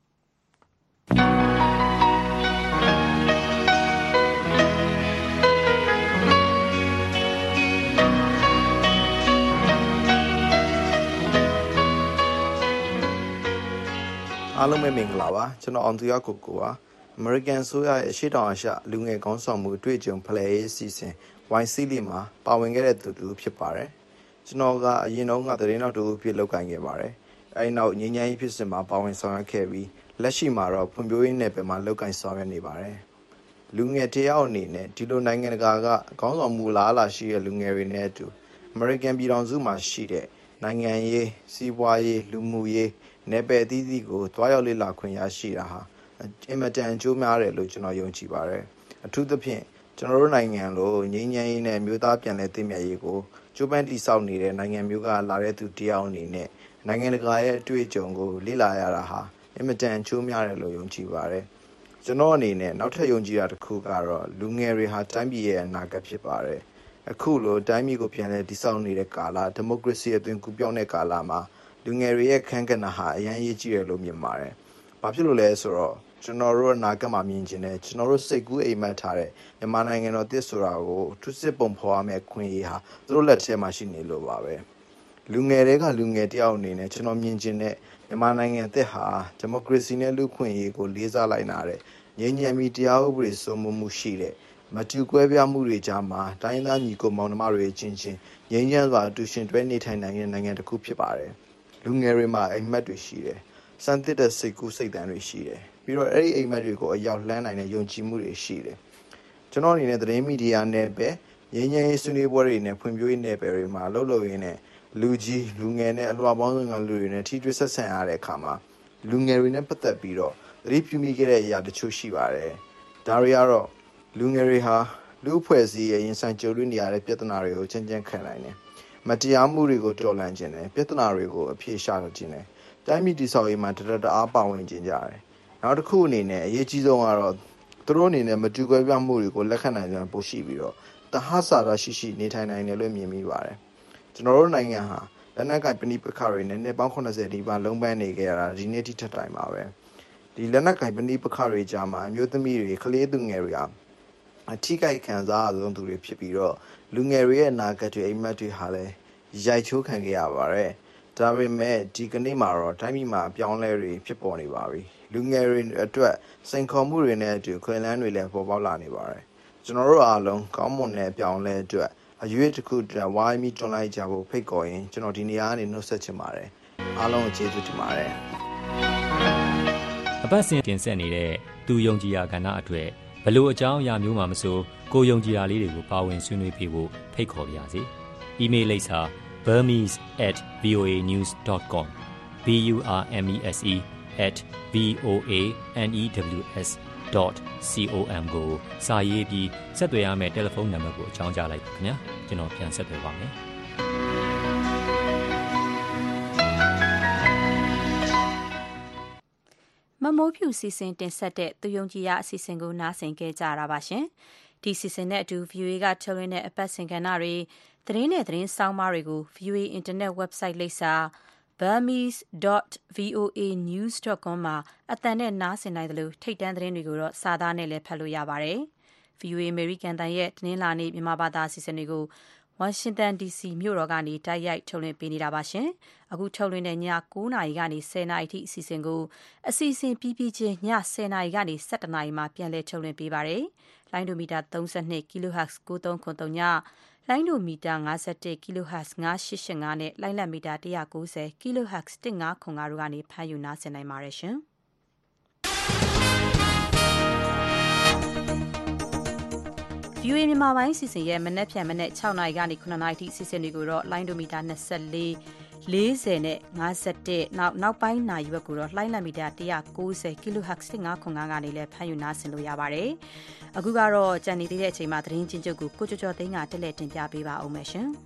အားလုံးပဲမင်္ဂလာပါကျွန်တော်အောင်သူရကိုကိုပါအမေရိကန်ဆိုရရဲ့အရှိတောင်အရှလူငယ်ကောင်းဆောင်မှုအတွေ့အကြုံဖလှယ်ရေးစီစဉ် Y C လီမှာပါဝင်ခဲ့တဲ့သူတူဖြစ်ပါတယ်ကျွန်တော်ကအရင်တော့ကသတင်းတော်တူဖြစ်လောက်ကိုင်ခဲ့ပါတယ်အဲဒီနောက်ငင်းငင်းဖြစ်စဉ်မှာပါဝင်ဆောင်ရွက်ခဲ့ပြီးလက်ရှိမှာတော့ဖွံ့ဖြိုးရေးနယ်ပယ်မှာလောက်ကိုင်ဆောင်ရွက်နေပါတယ်လူငယ်တယောက်အနေနဲ့ဒီလိုနိုင်ငံတကာကကောင်းဆောင်မှုလားလာရှိတဲ့လူငယ်တွေနဲ့အတူအမေရိကန်ပြည်ထောင်စုမှာရှိတဲ့နိုင်ငံရေးစီးပွားရေးလူမှုရေးနယ်ပယ်အသီးသီးကိုတွားရောက်လေ့လာခွင့်ရရှိတာဟာအင်မတန်အကျိုးများတယ်လို့ကျွန်တော်ယုံကြည်ပါတယ်အထူးသဖြင့်ကျွန်တော်တို့နိုင်ငံလိုငြိမ်းချမ်းရေးနဲ့မြို့သားပြန်လည်တည်မြဲရေးကိုကျိုးပန်းတည်ဆောက်နေတဲ့နိုင်ငံမျိုးကလာတဲ့သူတယောက်အနေနဲ့နိုင်ငံတကာရဲ့အတွေ့အကြုံကိုလေ့လာရတာဟာအင်မတန်အကျိုးများတယ်လို့ယုံကြည်ပါတယ်ကျွန်တော်အနေနဲ့နောက်ထပ်ယုံကြည်တာတစ်ခုကတော့လူငယ်တွေဟာတိုင်းပြည်ရဲ့အနာဂတ်ဖြစ်ပါတယ်အခုလိုတိုင်းပြည်ကိုပြန်လည်တည်ဆောက်နေတဲ့ကာလဒီမိုကရေစီအသွင်ကူးပြောင်းတဲ့ကာလမှာလူငယ်တွေရဲ့ခန်းကဏ္ဍဟာအရန်ရေးကြည့်ရလို့မြင်ပါတယ်။ဘာဖြစ်လို့လဲဆိုတော့ကျွန်တော်တို့အနာဂတ်မှာမြင်ချင်တယ်ကျွန်တော်တို့စိတ်ကူးအိမ်မက်ထားတဲ့မြန်မာနိုင်ငံတော်တစ်ဆိုတာကိုသူစစ်ပုံဖော်ရမယ့်ခွင့်ရဟာသူတို့လက်ထဲမှာရှိနေလို့ပါပဲ။လူငယ်တွေကလူငယ်တယောက်အနေနဲ့ကျွန်တော်မြင်ချင်တဲ့မြန်မာနိုင်ငံတစ်ဟာဒီမိုကရေစီနဲ့လူ့ခွင့်ရေးကိုလေးစားလိုက်နာတဲ့ငြိမ်းချမ်းပြီးတရားဥပဒေစိုးမိုးမှုရှိတဲ့မတူကွဲပြားမှုတွေကြားမှာတိုင်းသားညီကိုမောင်နှမတွေချင်းချင်းငြိမ်းချမ်းစွာအတူရှင်တွဲနေထိုင်နိုင်တဲ့နိုင်ငံတစ်ခုဖြစ်ပါတယ်။လူငယ်တွေမှာအိမ်မက်တွေရှိတယ်စံသစ်တဲ့စိတ်ကူးစိတ်တမ်းတွေရှိတယ်ပြီးတော့အဲ့ဒီအိမ်မက်တွေကိုအရောက်လှမ်းနိုင်တဲ့ယုံကြည်မှုတွေရှိတယ်ကျွန်တော်အနေနဲ့သတင်းမီဒီယာနဲ့ပဲငြိမ်းချမ်းရေးဆွေးနွေးပွဲတွေနဲ့ဖွံ့ဖြိုးရေးနယ်ပယ်တွေမှာလှုပ်လှုပ်ရင်းနဲ့လူကြီးလူငယ်နဲ့အလွှာပေါင်းစုံကလူတွေနဲ့ထိတွေ့ဆက်ဆံရတဲ့အခါမှာလူငယ်တွေနဲ့ပတ်သက်ပြီးတော့သတိပြုမိခဲ့တဲ့အရာတချို့ရှိပါတယ်ဒါတွေကတော့လူငယ်တွေဟာလူအဖွဲ့အစည်းရဲ့ရင်ဆိုင်ကြုံတွေ့နေရတဲ့ပြဿနာတွေကိုချင်းချင်းခံနိုင်တယ်မတရားမှုတွေကိုတော်လှန်ခြင်းနဲ့ပြဿနာတွေကိုအဖြေရှာခြင်းနဲ့တိုင်းပြည်တည်ဆောက်ရေးမှာတရတအားပါဝင်ခြင်းကြတယ်။နောက်တစ်ခုအနေနဲ့အရေးကြီးဆုံးကတော့သူတို့အနေနဲ့မတူကွဲပြားမှုတွေကိုလက်ခံနိုင်ကြပိုရှိပြီးတော့တဟဆာရရှိရှိနေထိုင်နိုင်တယ်လို့မြင်မိပါတယ်။ကျွန်တော်တို့နိုင်ငံဟာလက်နက်ကပဏိပခတွေနဲ့နှစ်ပေါင်းeightyဒီပါလုံးပန်းနေကြရတာဒီနေ့ထိထက်တိုင်ပါပဲ။ဒီလက်နက်ကပဏိပခတွေကြားမှာအမျိုးသမီးတွေကလေးသူငယ်တွေအထိကိခံစားရဆုံးသူတွေဖြစ်ပြီးတော့လူငယ်တွေရဲ့အနာဂတ်တွေအိမ်မက်တွေဟာလည်းရိုက်ချိုးခံခဲ့ရပါတယ်။ဒါပေမဲ့ဒီကနေ့မှာတော့တိုင်းပြည်မှာအပြောင်းလဲတွေဖြစ်ပေါ်နေပါပြီ။လူငယ်တွေအတွက်စိန်ခေါ်မှုတွေနဲ့အတူခွင့်လန်းတွေလည်းပေါ်ပေါက်လာနေပါတယ်။ကျွန်တော်တို့အားလုံးကောင်းမွန်တဲ့အပြောင်းလဲအတွက်အရွေးတစ်ခုဝိုင်းပြီးတွန်းလိုက်ကြဖို့ဖိတ်ခေါ်ရင်ကျွန်တော်ဒီနေရာကနေနှုတ်ဆက်ချင်ပါတယ်အားလုံးကိုကျေးဇူးတင်ပါတယ်အပတ်စဉ်တင်ဆက်နေတဲ့သူယုံကြည်ရာကဏ္ဍအတွက်ဘလို့အကြောင်းအရာမျိုးမှမဆိုကိုယုံကြည်ရာလေးတွေကိုပါဝင်ဆွေးနွေးပေးဖို့ဖိတ်ခေါ်ပါရစေ။ email လိပ်စာ burmese at voa news dot com b u r m e s e at v o a n e w s dot com ကိုစာရေးပြီးဆက်သွယ်ရမယ့်တယ်လီဖုန်းနံပါတ်ကိုအကြောင်းကြားလိုက်ပါခင်ဗျာကျွန်တော်ပြန်ဆက်သွယ်ပါမယ်မမိုးဖြူစီစဉ်တင်ဆက်တဲ့သူယုံကြည်ရာအစီအစဉ်ကိုနားဆင်ကြကြတာပါရှင်ဒီစီစဉ်တဲ့အတူ ဗီအိုအေ ကထုတ်လွှင့်တဲ့အပတ်စဉ်ကဏ္ဍတွေသတင်းနဲ့သတင်းဆောင်းပါးတွေကို ဗီအိုအေ Internet Website လိပ်စာ burmese dot v o a news dot com မှာအသံနဲ့နားဆင်နိုင်တယ်လို့ထိတ်တန်းသတင်းတွေကိုတော့စာသားနဲ့လည်းဖတ်လို့ရပါတယ်။ ဗီအိုအေ American တန်ရဲ့တင်းလာနေမြန်မာဘာသာအစီအစဉ်တွေကို Washington ဒီ စီ မြို့တော်ကနေတိုက်ရိုက်ထုတ်လွှင့်ပေးနေတာပါရှင်။အခုထုတ်လွှင့်တဲ့ည၉နာရီကနေ၁၀နာရီထိအစီအစဉ်ကိုအစီအစဉ်ပြီးပြီးချင်းည၁၀နာရီကနေ၁၇နာရီမှာပြန်လည်ထုတ်လွှင့်ပေးပါတယ်။လိုင်းဒိုမီတာ၃၂ kilohertz ၉၃၇၃ညလိုင်းဒိုမီတာ၅၁ kilohertz ၅၈၈၅နဲ့လိုင်းလံမီတာ၁၉၀ kilohertz ၁၅၇၅တို့ကနေဖမ်းယူနားဆင်နိုင်ပါတယ်ရှင်။ဗီအိုအေ မြန်မာပိုင်းစီစဉ်ရဲ့မနက်ဖြန်မနက်၆နာရီကနေ၇နာရီထိစီစဉ်တွေကိုတော့လိုင်းဒိုမီတာ၂၄ ၄၀နဲ့၅၁နောက်နောက်ပိုင်းနာရီဘက်ကိုတော့လိုင်းလံမီတာ၁၉၀ kilohertz ၁၅၇၅ကနေလည်းဖမ်းယူနားဆင်လို့ရပါတယ်။အခုကတော့ကြံနေသေးတဲ့အချိန်မှာသတင်းချင်းချုပ်ကိုကိုကျော်ကျော်သိန်းကတက်လက်တင်ပြပေးပါဦးမယ်ရှင်။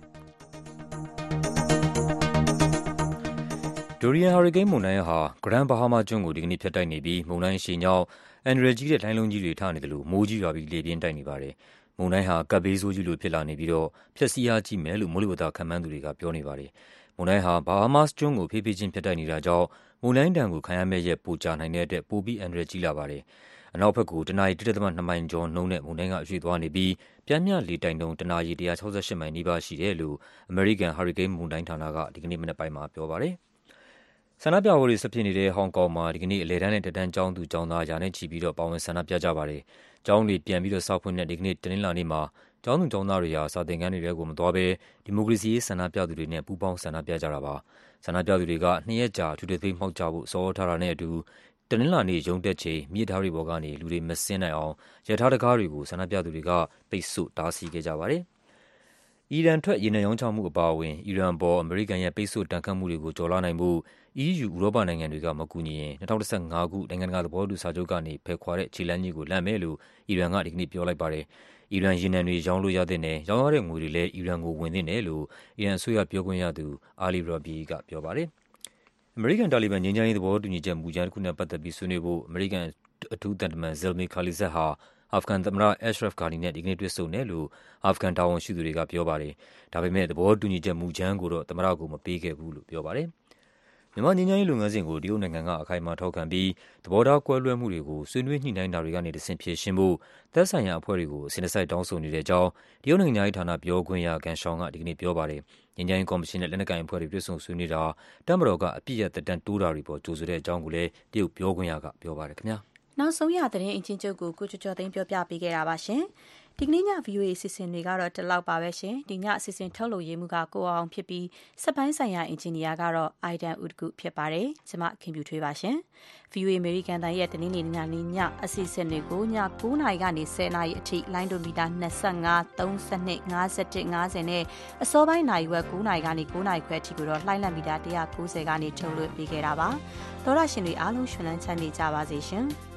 Dorian Hurricane မုန်တိုင်းဟာ Grand Bahama ကျွန်းကိုဒီကနေ့ဖြတ်တိုက်နေပြီးမုန်တိုင်းရှိန်ကြောင့်အန္တရာယ်ကြီးတဲ့လှိုင်းလုံးကြီးတွေထနေတယ်လို့မိုးကြီးရွာပြီးလေပြင်းတိုက်နေပါတယ်။မုန်တိုင်းဟာကပ်ဘေးဆိုးကြီးလိုဖြစ်လာနေပြီးတော့ဖျက်ဆီးအားကြီးမယ်လို့မိုးလေဝသခန့်မှန်းသူတွေကပြောနေပါတယ်။မုန်တိုင်းဟာ Bahamas ကျွန်းကိုဖြည်းဖြည်းချင်းဖြတ်တိုက်နေတာကြောင့်မုန်တိုင်းဒဏ်ကိုခံရမယ့်ရက်ပိုကြာနိုင်တဲ့အတွက်ပိုပြီးအန္တရာယ်ကြီးလာပါတယ်။အနောက်ဘက်ကိုတနအီတစ်ဒသမနှစ်မိုင်ကျော်နှုန်းနဲ့မုန်တိုင်းကရွှေ့သွားနေပြီးပြင်းပြလေတိုက်နှုန်းတနာရီ၁၆၈မိုင်နီးပါးရှိတယ်လို့ American Hurricane မုန်တိုင်းဌာနကဒီကနေ့မနက်ပိုင်းမှာပြောပါတယ်။ဆန္ဒပြပွဲတွေဆက်ဖြစ်နေတဲ့ဟောင်ကောင်မှာဒီကနေ့အလဲတန်းနဲ့တက်တန်းကျောင်းသူကျောင်းသားရာနဲ့ချီပြီးတော့ပါဝင်ဆန္ဒပြကြပါတယ်။ကျောင်းတွေပြန်ပြီးတော့စောက်ဖွင့်တဲ့ဒီကနေ့တနင်္လာနေ့မှာကျောင်းသူကျောင်းသားတွေဟာစာသင်ခန်းတွေကိုမသွားဘဲဒီမိုကရေစီရေးဆန္ဒပြသူတွေနဲ့ပူးပေါင်းဆန္ဒပြကြတာပါ။ဆန္ဒပြသူတွေကနှစ်ရက်ကြာထူထူသိမ်းမှောက်ကြဖို့စောထားတာနဲ့အတူတနင်္လာနေ့ရုံတက်ချိန်မြေထားတွေပေါ်ကနေလူတွေမဆင်းနိုင်အောင်ရထားတကားတွေကိုဆန္ဒပြသူတွေကပိတ်ဆို့တားဆီးခဲ့ကြပါတယ်။အီရန်ထွက်ရေနံရောင်းချမှုအပါအဝင်အီရန်ပေါ်အမေရိကန်ရဲ့ပိတ်ဆို့တန်ခတ်မှုတွေကိုကျော်လွှားနိုင်ဖို့ E U ဥရောပနိုင်ငံတွေကမကူညီရင်၂၀၁၅ခုနိုင်ငံတကာသဘောတူစာချုပ်ကနေဖယ်ခွာတဲ့ခြေလှမ်းကြီးကိုလမ်းမယ်လို့အီရန်ကဒီကနေ့ပြောလိုက်ပါတယ်။အီရန်ရေနံတွေရောင်းလို့ရတဲ့နယ်ရောင်းရတဲ့ငွေတွေလည်းအီရန်ကိုဝင်သင့်တယ်လို့အီရန်အစိုးရပြောခွင့်ရသူ Ali Rabi ကပြောပါတယ်။အမေရိကန်တာလီဘန်ငြိမ်းချမ်းရေးသဘောတူညီချက်မူကြမ်းတစ်ခုနဲ့ပတ်သက်ပြီးဆွေးနွေးဖို့အမေရိကန်အထူးသံတမန် Zalmay Khalilzad ဟာအာဖဂန်သမ္မတ Ashraf Ghani နဲ့ဒီကနေ့တွေ့ဆုံတယ်လို့အာဖဂန်တာဝန်ရှိသူတွေကပြောပါတယ်။ဒါပေမဲ့သဘောတူညီချက်မူကြမ်းကိုတော့သမ္မတကိုမပေးခဲ့ဘူးလို့ပြောပါတယ်။မြန်မာငြိမ်းချမ်းရေးလုပ်ငန်းစဉ်ကိုတရုတ်နိုင်ငံကအခိုင်အမာထောက်ခံပြီးသဘောထားကွဲလွဲမှုတွေကိုဆွေးနွေးညှိနှိုင်းတာတွေကနေတဆင့်ဖြေရှင်းဖို့သက်ဆိုင်ရာအဖွဲ့တွေကိုအစဉ်တစိုက်တောင်းဆိုနေတဲ့အကြောင်းတရုတ်နိုင်ငံရေးဌာနပြောခွင့်ရကန်ရှောင်းကဒီကနေ့ပြောပါတယ်။ငြိမ်းချမ်းရေးကော်မရှင်နဲ့လက်နက်ကိုင်အဖွဲ့တွေတွေ့ဆုံဆွေးနွေးတာတပ်မတော်ကအပြစ်ရသက်တမ်းတိုးတာတွေပေါ်ကြိုဆိုတဲ့အကြောင်းကိုလည်းတရုတ်ပြောခွင့်ရကပြောပါတယ်ခင်ဗျာ။နောက်ဆုံးရသတင်းအချင်းချုပ်ကိုကိုကျော်ကျော်သိန်းပြောပြပေးခဲ့တာပါရှင်။ဒီကနေ့ည ဗီအိုအေ အစီအစဉ်တွေကတော့ဒီလောက်ပါပဲရှင်။ဒီညအစီအစဉ်ထုတ်လို့ရေးမှုကကိုအောင်ဖြစ်ပြီးစက်ပိုင်းဆိုင်ရာအင်ဂျင်နီယာကတော့အိုင်ဒန်ဥဒ်ကုဖြစ်ပါတယ်။ကျွန်မခင်ပြူထွေးပါရှင်။ ဗီအိုအေ American တန်ရဲ့တနင်္လာနေ့ညနေညအစီအစဉ်တွေကိုည၉နာရီကနေ၁၀နာရီအထိလိုင်းဒိုမီတာ၂၅ ၃၂ ၅၁ ၅၀နဲ့အစောပိုင်းနာရီဝက်၉နာရီကနေ၉နာရီခွဲအထိကိုတော့လှိုင်းလံမီတာ၁၉၀ကနေထုတ်လွှင့်ပေးခဲ့တာပါ။သောရရှင်တွေအားလုံးရှင်လန်းချမ်းမြေ့ကြပါစေရှင်။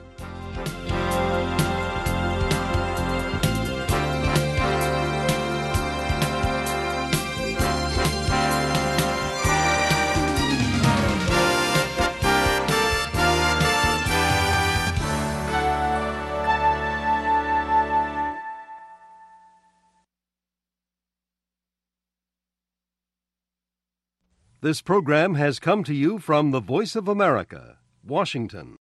This program has come to you from the Voice of America, Washington.